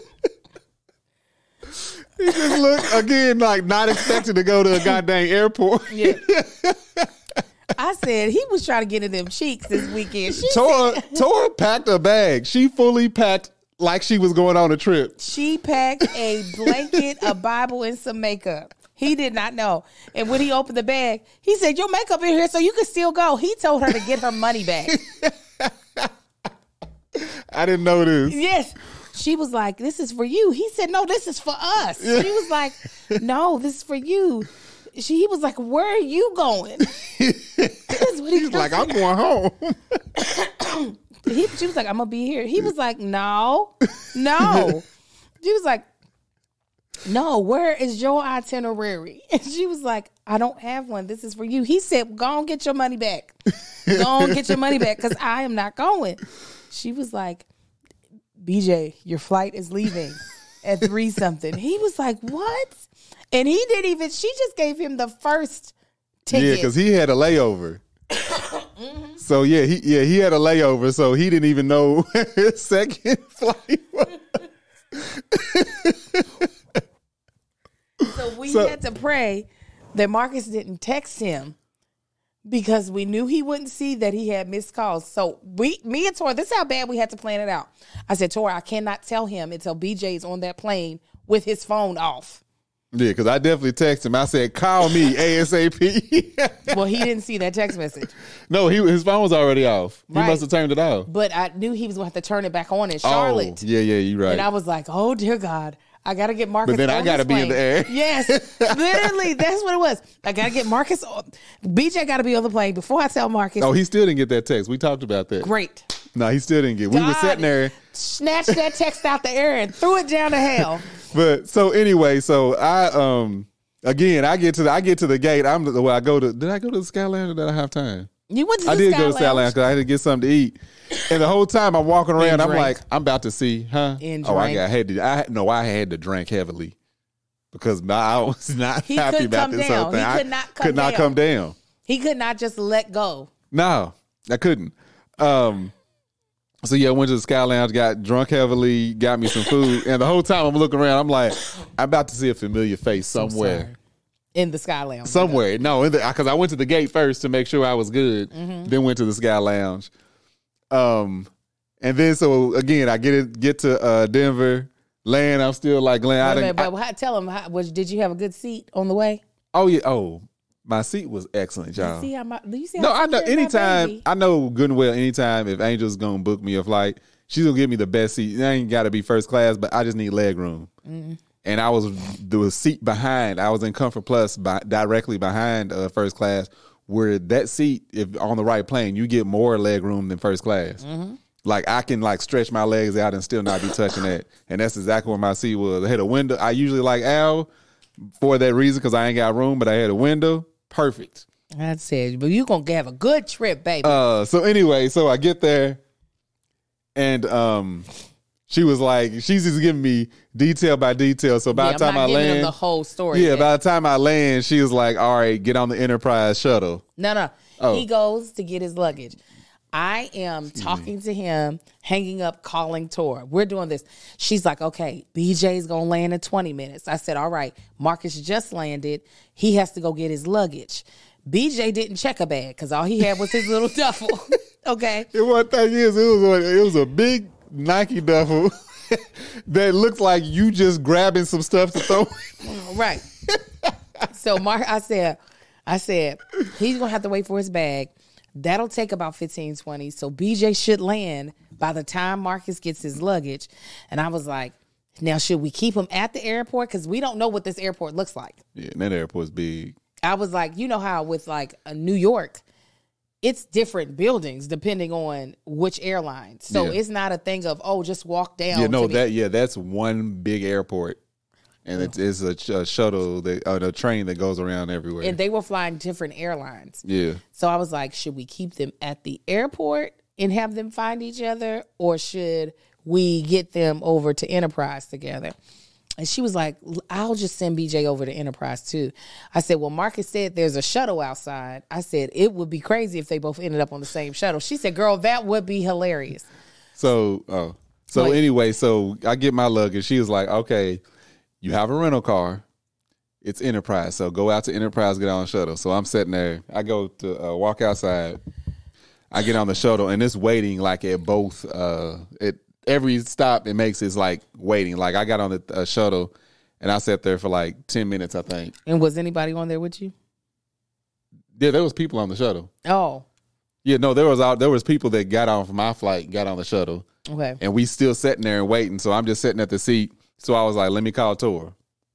He just looked again like not expecting to go to a goddamn airport. Yeah. I said he was trying to get in them cheeks this weekend. She Tora, Tora packed a bag. She fully packed like she was going on a trip. She packed a blanket, a Bible, and some makeup. He did not know. And when he opened the bag, he said, your makeup in here so you can still go. He told her to get her money back. I didn't know this. Yes. She was like, this is for you. He said, no, this is for us. She was like, no, this is for you. She, he was like, where are you going? That's what he He's like, I'm going home. He, she was like, I'm going to be here. He was like, no, no. She was like, no, where is your itinerary? And she was like, I don't have one. This is for you. He said, go on, get your money back. Go on, get your money back because I am not going. She was like, B J, your flight is leaving at three something. He was like, what? And he didn't even, she just gave him the first ticket. Yeah, because he had a layover. Mm-hmm. So yeah, he yeah he had a layover, so he didn't even know his second flight was. So we So- had to pray that Marcus didn't text him because we knew he wouldn't see that he had missed calls. So we, me and Tor, this is how bad we had to plan it out. I said, Tor, I cannot tell him until B J's on that plane with his phone off. Yeah, because I definitely texted him. I said, call me ASAP. Well, he didn't see that text message. No, he his phone was already off. He Right. must have turned it off. But I knew he was going to have to turn it back on in Charlotte. Oh, yeah, yeah, you're right. And I was like, oh, dear God. I got to get Marcus But then I on gotta this be in plane. the air. Yes, literally. That's what it was. I got to get Marcus on. B J got to be on the plane before I tell Marcus. Oh, he still didn't get that text. We talked about that. Great. No, he still didn't get. We were God sitting there. Snatched that text out the air and threw it down to hell. But so anyway, so I um again I get to the I get to the gate. I'm the well, I go to did I go to the Sky Lounge or did I have time? You went to the I did Sky go to Sky Lounge. Lounge because I had to get something to eat. And the whole time I'm walking around, And I'm drank. like, I'm about to see, huh? And oh, I drank. got I had to I no, I had to drink heavily because my, I was not He happy couldn't about come this down. whole thing. He I could not come could not down. come down. He could not just let go. No, I couldn't. Um, so yeah, I went to the Sky Lounge, got drunk heavily, got me some food, and the whole time I'm looking around, I'm like, I'm about to see a familiar face somewhere. In the Sky Lounge. Somewhere. No, because I went to the gate first to make sure I was good, Mm-hmm. then went to the Sky Lounge. Um, and then so again, I get it, get to uh, Denver, land. I'm still like, Glenn, I Wait a didn't. minute, but how, tell him, how, was, did you have a good seat on the way? oh yeah, oh, my seat was excellent, y'all. See how my, do you see No, how I know. secure my Anytime, baby? I know good and well. Anytime, if Angel's gonna book me a flight, she's gonna give me the best seat. It ain't got to be first class, but I just need leg room. Mm-hmm. And I was the seat behind. I was in Comfort Plus, by, directly behind uh, first class. Where that seat, if on the right plane, you get more leg room than first class. Mm-hmm. Like I can like stretch my legs out and still not be touching that. And that's exactly where my seat was. I had a window. I usually like Al for that reason because I ain't got room, but I had a window. Perfect. That's it. But you going to have a good trip, baby. Uh, so anyway, so I get there, and um, she was like, she's just giving me detail by detail. So by yeah, the time I'm not I giving him land, the whole story. yeah, yet. by the time I land, she was like, all right, get on the Enterprise shuttle. No, no. Oh. He goes to get his luggage. I am talking to him, hanging up, calling Tor. We're doing this. She's like, okay, B J's going to land in twenty minutes. I said, all right, Marcus just landed. He has to go get his luggage. B J didn't check a bag because all he had was his little duffel. Okay. And one thing is, it was a, it was a big Nike duffel that looked like you just grabbing some stuff to throw. Right. So Mark, I said, I said, he's going to have to wait for his bag. That'll take about fifteen, twenty. So B J should land by the time Marcus gets his luggage. And I was like, now should we keep him at the airport? Because we don't know what this airport looks like. Yeah, and that airport's big. I was like, you know how with like a New York, it's different buildings depending on which airline. So Yeah. it's not a thing of, oh, just walk down. Yeah, no, to me. that yeah, that's one big airport, and it's, it's a, ch- a shuttle, that, uh, a train that goes around everywhere. And they were flying different airlines. yeah, So I was like, should we keep them at the airport and have them find each other? Or should we get them over to Enterprise together? And she was like, I'll just send B J over to Enterprise too. I said, well, Marcus said there's a shuttle outside. I said, it would be crazy if they both ended up on the same shuttle. She said, girl, that would be hilarious. So, oh, so Wait. anyway, so I get my luggage. She was like, okay, you have a rental car. It's Enterprise. So go out to Enterprise, get on the shuttle. So I'm sitting there. I go to uh, walk outside. I get on the shuttle, and it's waiting like at both. Uh, at every stop it makes is like waiting. Like I got on the uh, shuttle, and I sat there for like ten minutes, I think. And was anybody on there with you? Yeah, there was people on the shuttle. Oh, Yeah, no, there was out. There was people that got on from my flight, got on the shuttle. okay. And we still sitting there and waiting. So I'm just sitting at the seat. So I was like, let me call Tor.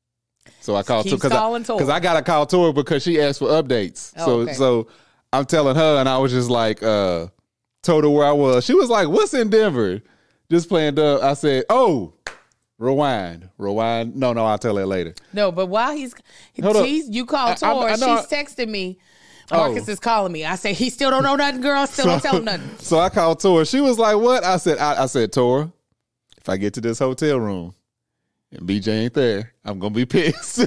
So I called Keep Tor calling Tor. because I, got to call Tor because she asked for updates. Oh, so okay. so I'm telling her, and I was just like, uh, told her where I was. She was like, what's in Denver? Just playing dub. I said, oh, rewind, rewind. No, no, I'll tell her later. No, but while he's, Hold up. he's you I- called I- Tor, I know she's I- texting me. Oh. Marcus is calling me. I say he still don't know nothing, girl. Still don't tell him nothing. So I called Tor. She was like, what? I said, I, I said, Tor, if I get to this hotel room and B J ain't there, I'm gonna be pissed.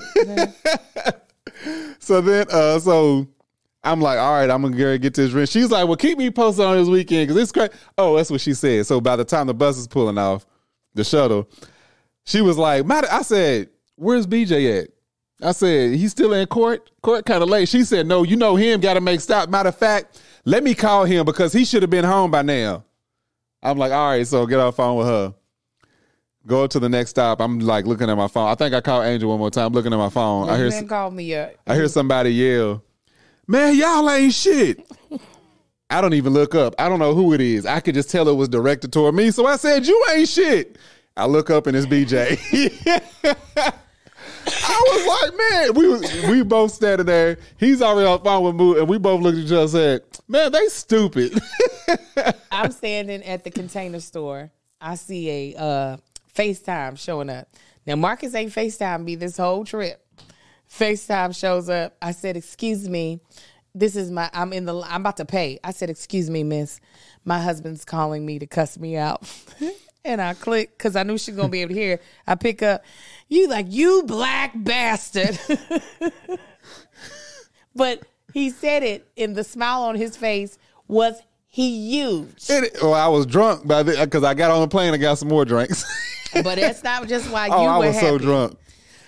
So then, uh, so I'm like, all right, I'm gonna get this rent. She's like, well, keep me posted on this weekend because it's great. Oh, that's what she said. So by the time the bus is pulling off, the shuttle, she was like, "Matter," I said, "Where's B J at?" She was like, well, keep me posted on this weekend because it's great. Oh, that's what she said. So by the time the bus is pulling off, the shuttle, she was like, "Where's B J at?" I said, he's still in court? Court kind of late. She said, no, you know him, got to make stop. Matter of fact, let me call him because he should have been home by now. I'm like, all right, so get off the phone with her. Go up to the next stop. I'm like looking at my phone. I think I called Angel one more time, looking at my phone. You I hear didn't call me yet. I hear somebody yell, man, y'all ain't shit. I don't even look up. I don't know who it is. I could just tell it was directed toward me. So I said, you ain't shit. I look up and it's B J. I was like, man, we was, we both standing there. He's already on the phone with Moo, and we both looked at each other and said, man, they stupid. I'm standing at the Container Store. I see a uh, FaceTime showing up. Now, Marcus ain't FaceTime me this whole trip. FaceTime shows up. I said, excuse me. This is my, I'm in the, I'm about to pay. I said, excuse me, miss. My husband's calling me to cuss me out. And I click because I knew she was going to be able to hear. I pick up, you like, you black bastard. But he said it, and the smile on his face was huge. It, well, I was drunk by the because I got on the plane and got some more drinks. But that's not just why oh, you I were was happy. so drunk.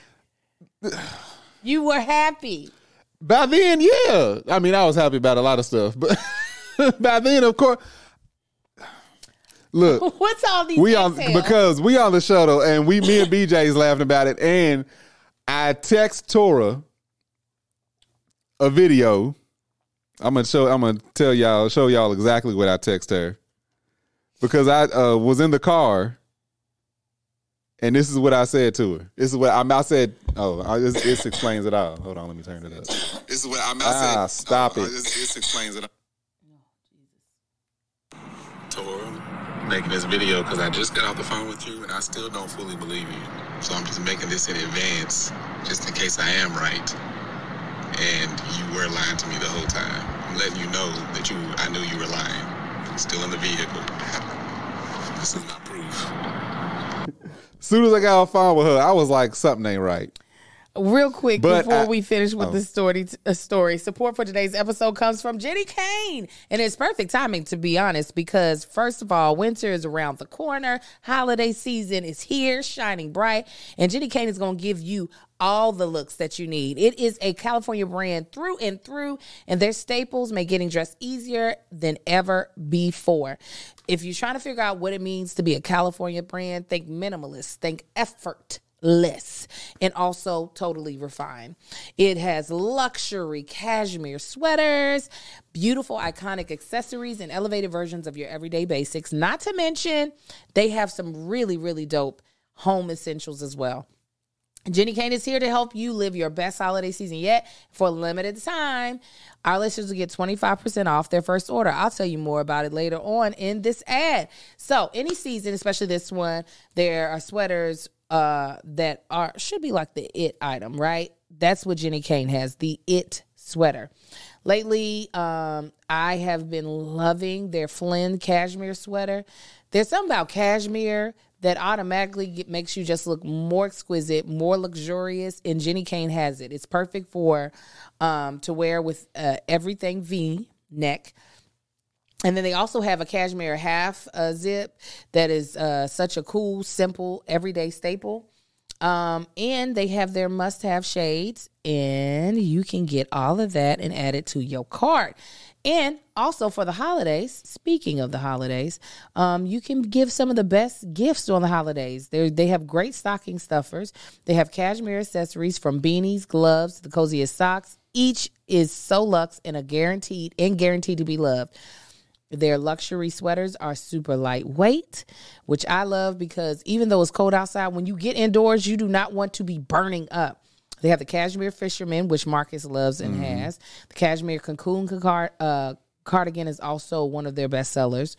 You were happy. By then, yeah. I mean, I was happy about a lot of stuff. But by then, of course... Look, what's all these we on exhales? Because we on the shuttle and we me and B J's laughing about it, and I text Tora a video. I'm gonna show. I'm gonna tell y'all, show y'all exactly what I text her because I uh, was in the car, and this is what I said to her. This is what I, I said. Oh, I, this, this explains it all. Hold on, let me turn it up. This is what I, I Ah, said. Stop oh, it. This, this explains it. Tora, making this video because I just got off the phone with you and I still don't fully believe you. So I'm just making this in advance just in case I am right and you were lying to me the whole time. I'm letting you know that you, I knew you were lying. Still in the vehicle. This is not proof. As soon as I got off the phone with her, I was like, something ain't right. Real quick, But before I- we finish with oh. the story, uh, story, support for today's episode comes from Jenny Kane. And it's perfect timing, to be honest, because first of all, winter is around the corner. Holiday season is here, shining bright. And Jenny Kane is going to give you all the looks that you need. It is a California brand through and through, and their staples make getting dressed easier than ever before. If you're trying to figure out what it means to be a California brand, think minimalist, think effort. Less and also totally refined. It has luxury cashmere sweaters, beautiful iconic accessories, and elevated versions of your everyday basics. Not to mention, they have some really, really dope home essentials as well. Jenny Kane is here to help you live your best holiday season yet. For a limited time, our listeners will get twenty-five percent off their first order. I'll tell you more about it later on in this ad. So any season, especially this one, there are sweaters uh, that are should be like the it item, right? That's what Jenny Kane has, the it sweater. Lately, um, I have been loving their Flynn cashmere sweater. There's something about cashmere that automatically get, makes you just look more exquisite, more luxurious, and Jenny Kane has it. It's perfect for um, to wear with uh, everything V neck. And then they also have a cashmere half uh, zip that is uh, such a cool, simple, everyday staple. Um, and they have their must-have shades, and you can get all of that and add it to your cart. And also for the holidays, speaking of the holidays, um, you can give some of the best gifts on the holidays. They they have great stocking stuffers. They have cashmere accessories from beanies, gloves, to the coziest socks. Each is so luxe and a guaranteed and guaranteed to be loved. Their luxury sweaters are super lightweight, which I love because even though it's cold outside, when you get indoors, you do not want to be burning up. They have the Cashmere Fisherman, which Marcus loves and mm-hmm. has. The Cashmere Cocoon card, uh, Cardigan is also one of their best sellers.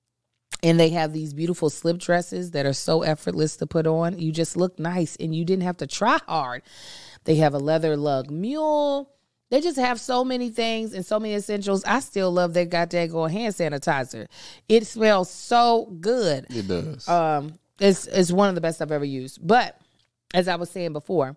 And they have these beautiful slip dresses that are so effortless to put on. You just look nice and you didn't have to try hard. They have a leather lug mule. They just have so many things and so many essentials. I still love their goddamn hand sanitizer. It smells so good. It does. Um, it's it's one of the best I've ever used. But as I was saying before,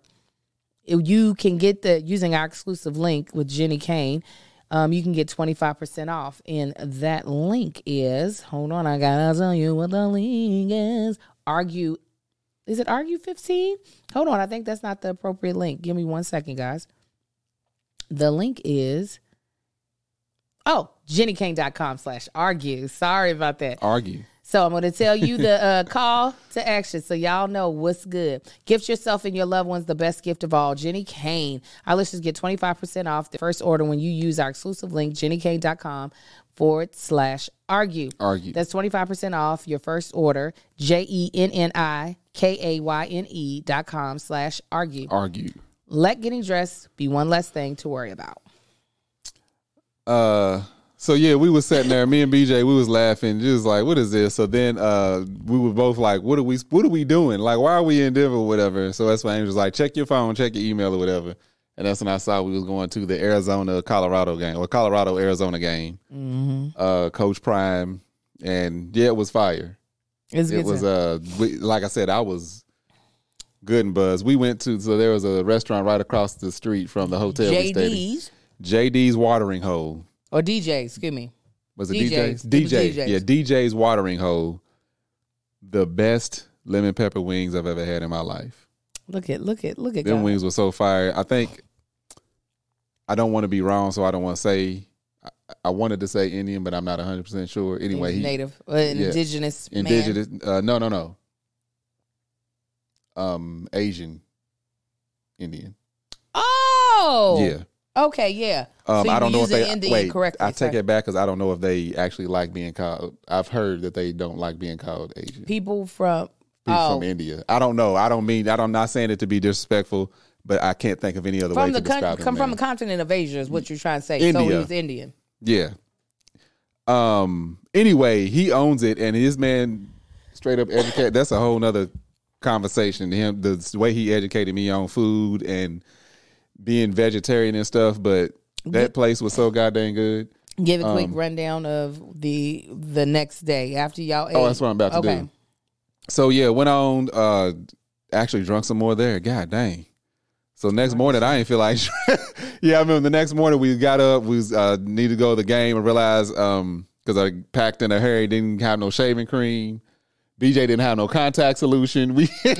if you can get the using our exclusive link with Jenny Kane. Um, you can get twenty-five percent off, and that link is hold on. I gotta tell you what the link is. Argue Is it Argue fifteen? Hold on. I think that's not the appropriate link. Give me one second, guys. The link is, oh, JennyKane.com slash argue. Sorry about that. Argue. So I'm going to tell you the uh, call to action so y'all know what's good. Gift yourself and your loved ones the best gift of all. Jenny Kane. Our listeners get twenty-five percent off the first order when you use our exclusive link, JennyKane.com forward slash argue. Argue. That's twenty-five percent off your first order, J E N N I K A Y N E dot com slash argue. Argue. Let getting dressed be one less thing to worry about. Uh, so yeah, we was sitting there, me and B J, we was laughing, just like, what is this? So then uh, we were both like, what are we, what are we doing? Like, why are we in Denver or whatever? So that's when Angel was like, check your phone, check your email or whatever. And that's when I saw we was going to the Arizona Colorado game or Colorado Arizona game. Mm-hmm. Uh, Coach Prime, and yeah, it was fire. It's it was uh, we, like I said, I was good and buzzed. We went to so there was a restaurant right across the street from the hotel. J D's. J D's Watering Hole. Or D J's, excuse me. Was it D D J's? J's. D J. D J's. Yeah, D J's Watering Hole. The best lemon pepper wings I've ever had in my life. Look at, look at, look at Them God. wings were so fire. I think, I don't want to be wrong, so I don't want to say, I, I wanted to say Indian, but I'm not one hundred percent sure. Anyway, He's he, native, uh, an yeah, indigenous man. Indigenous, uh, no, no, no. Um, Asian Indian. Oh! Yeah. Okay, yeah. Um, so I don't know if they Indian wait. correctly, I take sorry. it back because I don't know if they actually like being called. I've heard that they don't like being called Asian. People from People oh, from India. I don't know. I don't mean. I'm not saying it to be disrespectful, but I can't think of any other from way the to con- describe come them. from the continent of Asia is what you're trying to say. India. So he was Indian. Yeah. Um. Anyway, he owns it, and his man straight up educate. That's a whole nother conversation. Him, the way he educated me on food and being vegetarian and stuff, but that place was so goddamn good. Give a quick Um, rundown of the the next day after y'all ate. Oh, that's what I'm about to okay. do. So yeah, went on. Uh, actually drunk some more there. God dang. So next morning, I didn't feel like. Yeah, I remember the next morning we got up. We was, uh, needed to go to the game and realized um because I packed in a hurry, didn't have no shaving cream. B J didn't have no contact solution. We, we,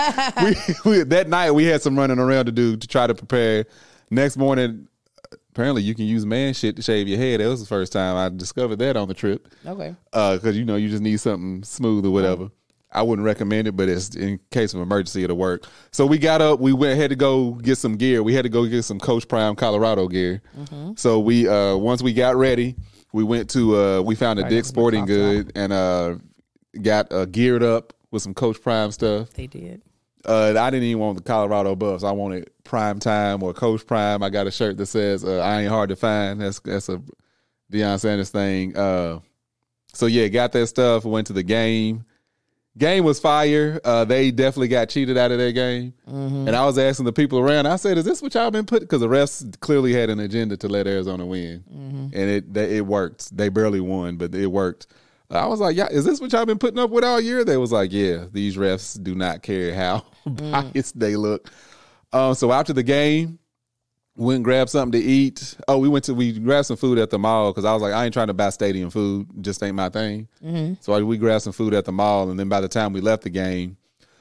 we that night we had some running around to do to try to prepare. Next morning, apparently you can use man shit to shave your head. That was the first time I discovered that on the trip. Okay. Because uh, you know you just need something smooth or whatever. I wouldn't recommend it, but it's in case of emergency, it'll work. So we got up. We went had to go get some gear. We had to go get some Coach Prime Colorado gear. Mm-hmm. So we uh, once we got ready, we went to uh, we found a Dick's Sporting Good and uh, got uh, geared up with some Coach Prime stuff. They did. Uh, I didn't even want the Colorado Buffs. I wanted Prime Time or Coach Prime. I got a shirt that says uh, "I ain't hard to find." That's that's a Deion Sanders thing. Uh, so yeah, got that stuff. Went to the game. Game was fire. Uh, they definitely got cheated out of their game. Mm-hmm. And I was asking the people around. I said, "Is this what y'all been putting?" Because the refs clearly had an agenda to let Arizona win, mm-hmm. and it they, it worked. They barely won, but it worked. I was like, "Yeah, is this what y'all been putting up with all year?" They was like, "Yeah, these refs do not care how mm. biased they look." Um, so after the game, went and grabbed something to eat. Oh, we went to we grabbed some food at the mall because I was like, I ain't trying to buy stadium food, just ain't my thing. Mm-hmm. So I, we grabbed some food at the mall, and then by the time we left the game,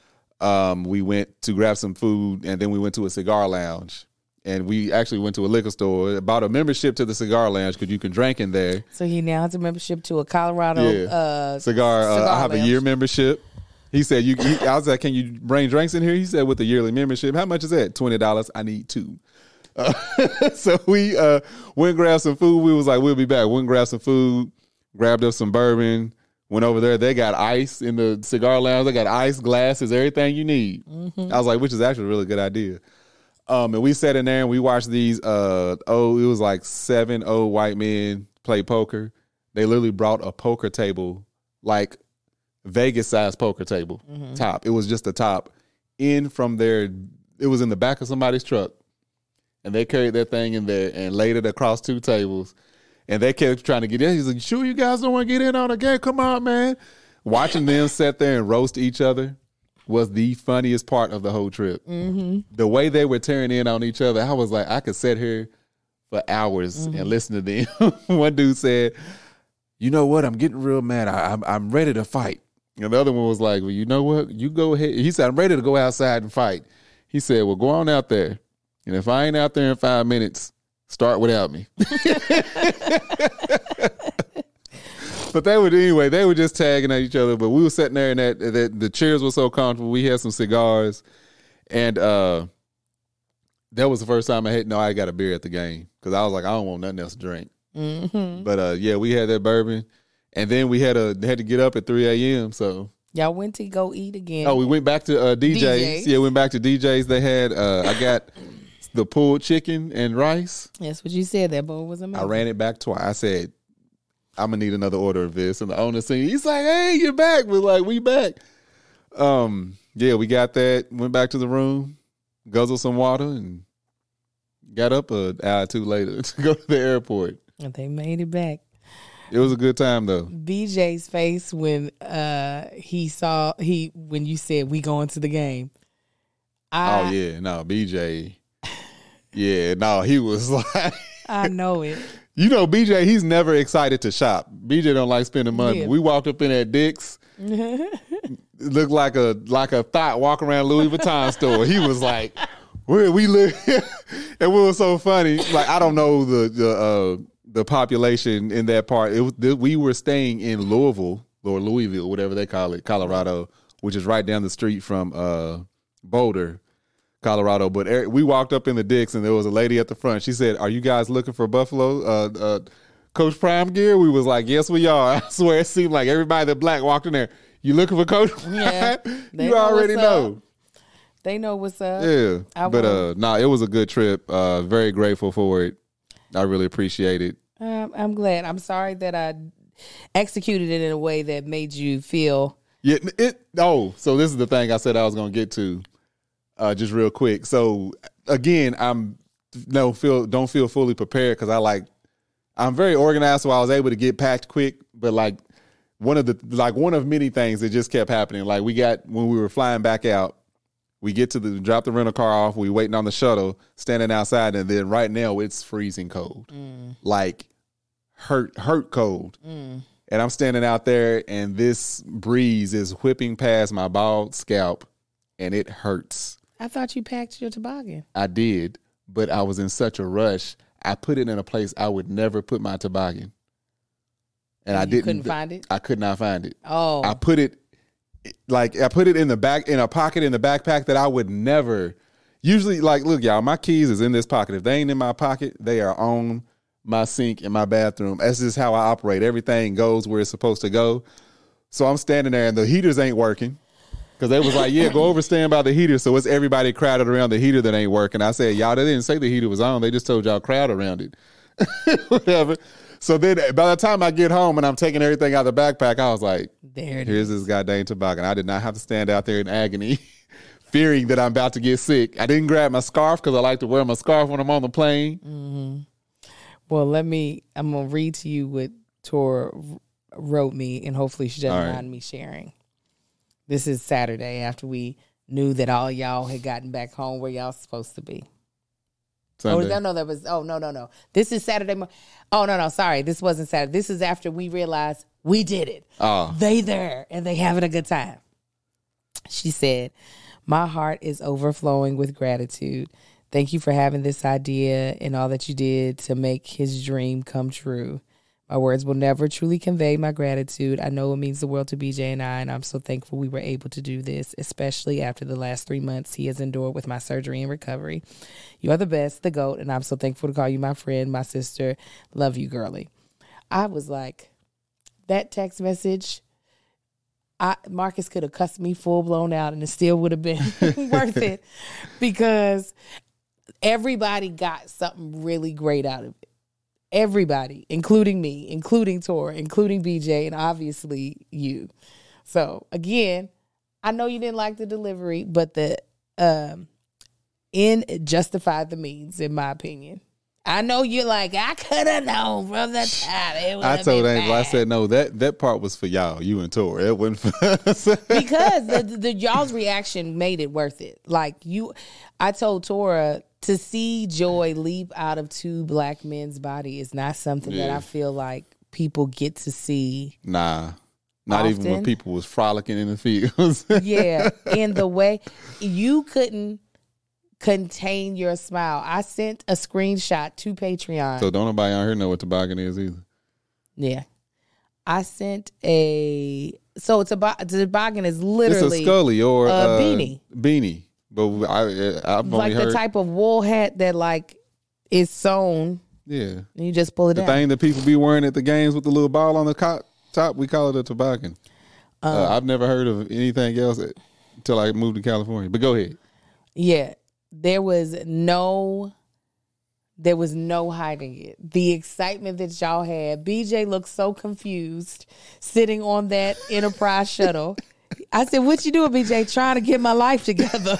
um, we went to grab some food, and then we went to a cigar lounge. And we actually went to a liquor store, bought a membership to the cigar lounge because you can drink in there. So he now has a membership to a Colorado yeah. uh, cigar. cigar uh, I have lounge. a year membership. He said, "You." He, I was like, "Can you bring drinks in here?" He said, "With a yearly membership, how much is that? Twenty dollars. I need two." Uh, so we uh, went and grabbed some food. We was like, "We'll be back." Went and grabbed some food, grabbed up some bourbon. Went over there. They got ice in the cigar lounge. They got ice, glasses, everything you need. Mm-hmm. I was like, which is actually a really good idea. Um, and we sat in there and we watched these, uh, oh, it was like seven old white men play poker. They literally brought a poker table, like Vegas-sized poker table, mm-hmm. top. It was just a top in from their, it was in the back of somebody's truck. And they carried that thing in there and laid it across two tables. And they kept trying to get in. He's like, sure you guys don't want to get in on the game? Come on, man. Watching them sit there and roast each other was the funniest part of the whole trip. Mm-hmm. The way they were tearing in on each other, I was like, I could sit here for hours mm-hmm. and listen to them. One dude said, you know what? I'm getting real mad. I, I'm, I'm ready to fight. And the other one was like, well, you know what? You go ahead. He said, I'm ready to go outside and fight. He said, well, go on out there. And if I ain't out there in five minutes, start without me. But they would, anyway, they were just tagging at each other. But we were sitting there and that, that the chairs were so comfortable. We had some cigars. And uh, that was the first time I had, no, I got a beer at the game. Because I was like, I don't want nothing else to drink. Mm-hmm. But uh, yeah, we had that bourbon. And then we had a had to get up at three a.m. So y'all went to go eat again. Oh, we went back to uh, D Js. D Js. Yeah, went back to D Js. They had, uh, I got the pulled chicken and rice. That's what you said. That bowl was amazing. I ran it back twice. I said, I'm going to need another order of this. And the owner seen, he's like, hey, you're back. We're like, we back. Um, Yeah, we got that. Went back to the room, guzzled some water, and got up an hour or two later to go to the airport. And they made it back. It was a good time though. B J's face when uh, he saw he when you said we going to the game. I, oh yeah, no B J. Yeah, no, he was like, I know it. You know, B J, he's never excited to shop. B J don't like spending money. Yeah. We walked up in at Dick's. It looked like a like a thought walking around Louis Vuitton store. He was like, "Where we live?" And it was so funny. Like I don't know the the uh, the population in that part. It was we were staying in Louisville or Louisville, whatever they call it, Colorado, which is right down the street from uh, Boulder, Colorado. But er, we walked up in the Dick's and there was a lady at the front. She said, "Are you guys looking for Buffalo uh, uh, Coach Prime gear?" We was like, "Yes, we are." I swear, it seemed like everybody that black walked in there. You looking for Coach Prime? Yeah, you know already know. They know what's up. Yeah, I but won't. uh, nah, it was a good trip. Uh, very grateful for it. I really appreciate it. Um, I'm glad. I'm sorry that I executed it in a way that made you feel. Yeah, it. Oh, so this is the thing I said I was gonna get to, uh, just real quick. So again, I'm no feel don't feel fully prepared because I like I'm very organized, so I was able to get packed quick. But like one of the like one of many things that just kept happening. Like we got when we were flying back out, we get to the drop the rental car off. We waiting on the shuttle, standing outside, and then right now it's freezing cold, mm. like hurt hurt cold. Mm. And I'm standing out there, and this breeze is whipping past my bald scalp, and it hurts. I thought you packed your toboggan. I did, but I was in such a rush. I put it in a place I would never put my toboggan. And, and I didn't. Couldn't find it? I could not find it. Oh. I put it, like, I put it in the back, in a pocket in the backpack that I would never. Usually, like, look, y'all, my keys is in this pocket. If they ain't in my pocket, they are on my sink in my bathroom. That's just how I operate. Everything goes where it's supposed to go. So I'm standing there and the heaters ain't working because they was like, yeah, go over stand by the heater. So it's everybody crowded around the heater that ain't working. I said, y'all, they didn't say the heater was on. They just told y'all crowd around it. Whatever. So then by the time I get home and I'm taking everything out of the backpack, I was like, there it here's is. This goddamn toboggan. I did not have to stand out there in agony fearing that I'm about to get sick. I didn't grab my scarf because I like to wear my scarf when I'm on the plane. Mm-hmm. Well, let me, I'm going to read to you what Tora wrote me, and hopefully she doesn't right. mind me sharing. This is Saturday after we knew that all y'all had gotten back home where y'all supposed to be. Sunday. Oh, no, no, that was, oh, no, no, no. This is Saturday. Mo- oh, no, no, sorry. This wasn't Saturday. This is after we realized we did it. Oh. They there, and they having a good time. She said, my heart is overflowing with gratitude. Thank you for having this idea and all that you did to make his dream come true. My words will never truly convey my gratitude. I know it means the world to B J and I, and I'm so thankful we were able to do this, especially after the last three months he has endured with my surgery and recovery. You are the best, the GOAT, and I'm so thankful to call you my friend, my sister. Love you, girly. I was like, that text message, I, Marcus could have cussed me full blown out and it still would have been worth it because everybody got something really great out of it. Everybody, including me, including Tora, including B J, and obviously you. So, again, I know you didn't like the delivery, but the um, end justified the means, in my opinion. I know you're like, I could have known from the time. It would I have told been Angela, I bad. said, no, that, that part was for y'all, you and Tora. It wasn't for us. Because the, the, the y'all's reaction made it worth it. Like, you, I told Tora, to see joy leap out of two black men's body is not something Yeah. that I feel like people get to see Nah. Not often. even when people was frolicking in the fields. Yeah, in the way you couldn't contain your smile. I sent a screenshot to Patreon. So don't nobody out here know what toboggan is either. Yeah, I sent a so it's a toboggan is literally it's a scully or a uh, beanie, beanie. But I, I've like only the heard type of wool hat that like is sewn. Yeah, And you just pull it the down. thing that people be wearing at the games with the little ball on the co- top, we call it a toboggan. Uh, uh, I've never heard of anything else until I moved to California. But go ahead. Yeah, there was no, there was no hiding it. The excitement that y'all had. B J looked so confused sitting on that Enterprise shuttle. I said, "What you doing, B J? Trying to get my life together."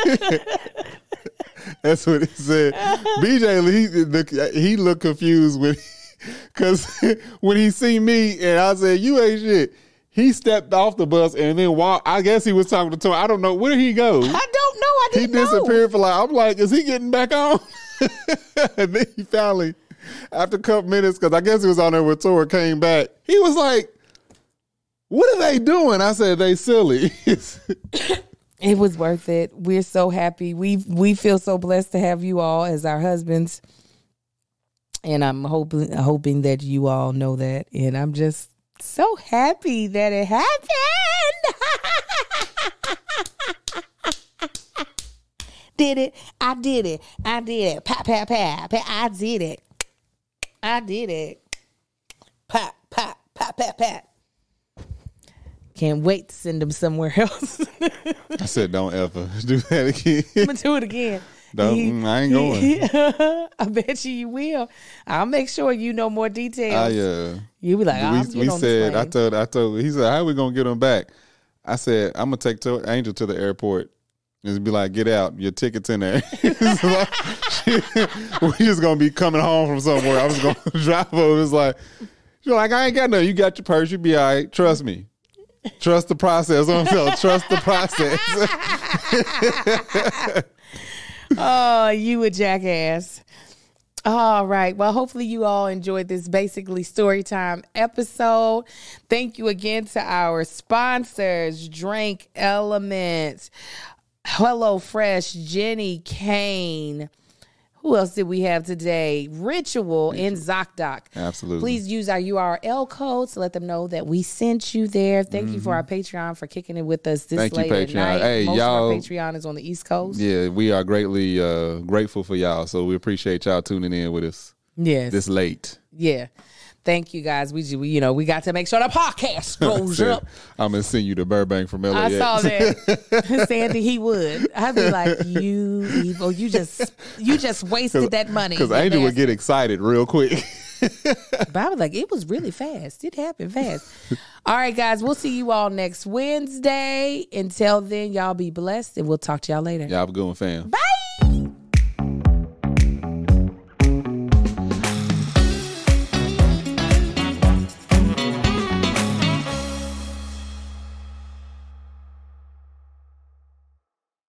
That's what he said. B J, he, he looked confused when, because when he see me and I said, "You ain't shit," he stepped off the bus and then walked. I guess he was talking to Tori. I don't know. Where did he go? I don't know. I He didn't know. disappeared for like, I'm like, is he getting back on? And then he finally, after a couple minutes, because I guess he was on there with Tori, came back. He was like, "What are they doing?" I said, "They silly." It was worth it. We're so happy. We we feel so blessed to have you all as our husbands, and I'm hoping hoping that you all know that. And I'm just so happy that it happened. Did it? I did it. I did it. Pat pat pat pat. I did it. I did it. Pat pat pat pat pat. Can't wait to send them somewhere else. I said, "Don't ever do that again." I'm gonna do it again. Don't, He- I ain't going. he- I bet you you will. I'll make sure you know more details. I, uh, You'll be like, oh, we we said, I told, I told, he said, "How we gonna get him back?" I said, "I'm gonna take to, Angel to the airport and be like, get out, your ticket's in there." Like, we just gonna be coming home from somewhere. I was gonna drive over. It's like, she's like, "I ain't got no. You got your purse. You be all right. Trust me." Trust the process. I'm telling, trust the process. Oh, you a jackass. All right. Well, hopefully you all enjoyed this basically story time episode. Thank you again to our sponsors, Drink Elements, Hello Fresh, Jenny Kane. Who else did we have today? Ritual in ZocDoc. Absolutely. Please use our U R L code to let them know that we sent you there. Thank mm-hmm. you for our Patreon for kicking it with us this Thank late you, at Patreon. night. Hey, Most y'all, of our Patreon is on the East Coast. Yeah, we are greatly uh, grateful for y'all. So we appreciate y'all tuning in with us. Yes. This late. Yeah. Thank you, guys. We, we you know, we got to make sure the podcast goes up. I'm going to send you to Burbank from L A X. I saw that. Sandy, he would. I'd be like, you evil. You just you just wasted that money. Because Angel would get excited real quick. But I was like, it was really fast. It happened fast. All right, guys. We'll see you all next Wednesday. Until then, y'all be blessed, and we'll talk to y'all later. Y'all have a good one, fam. Bye.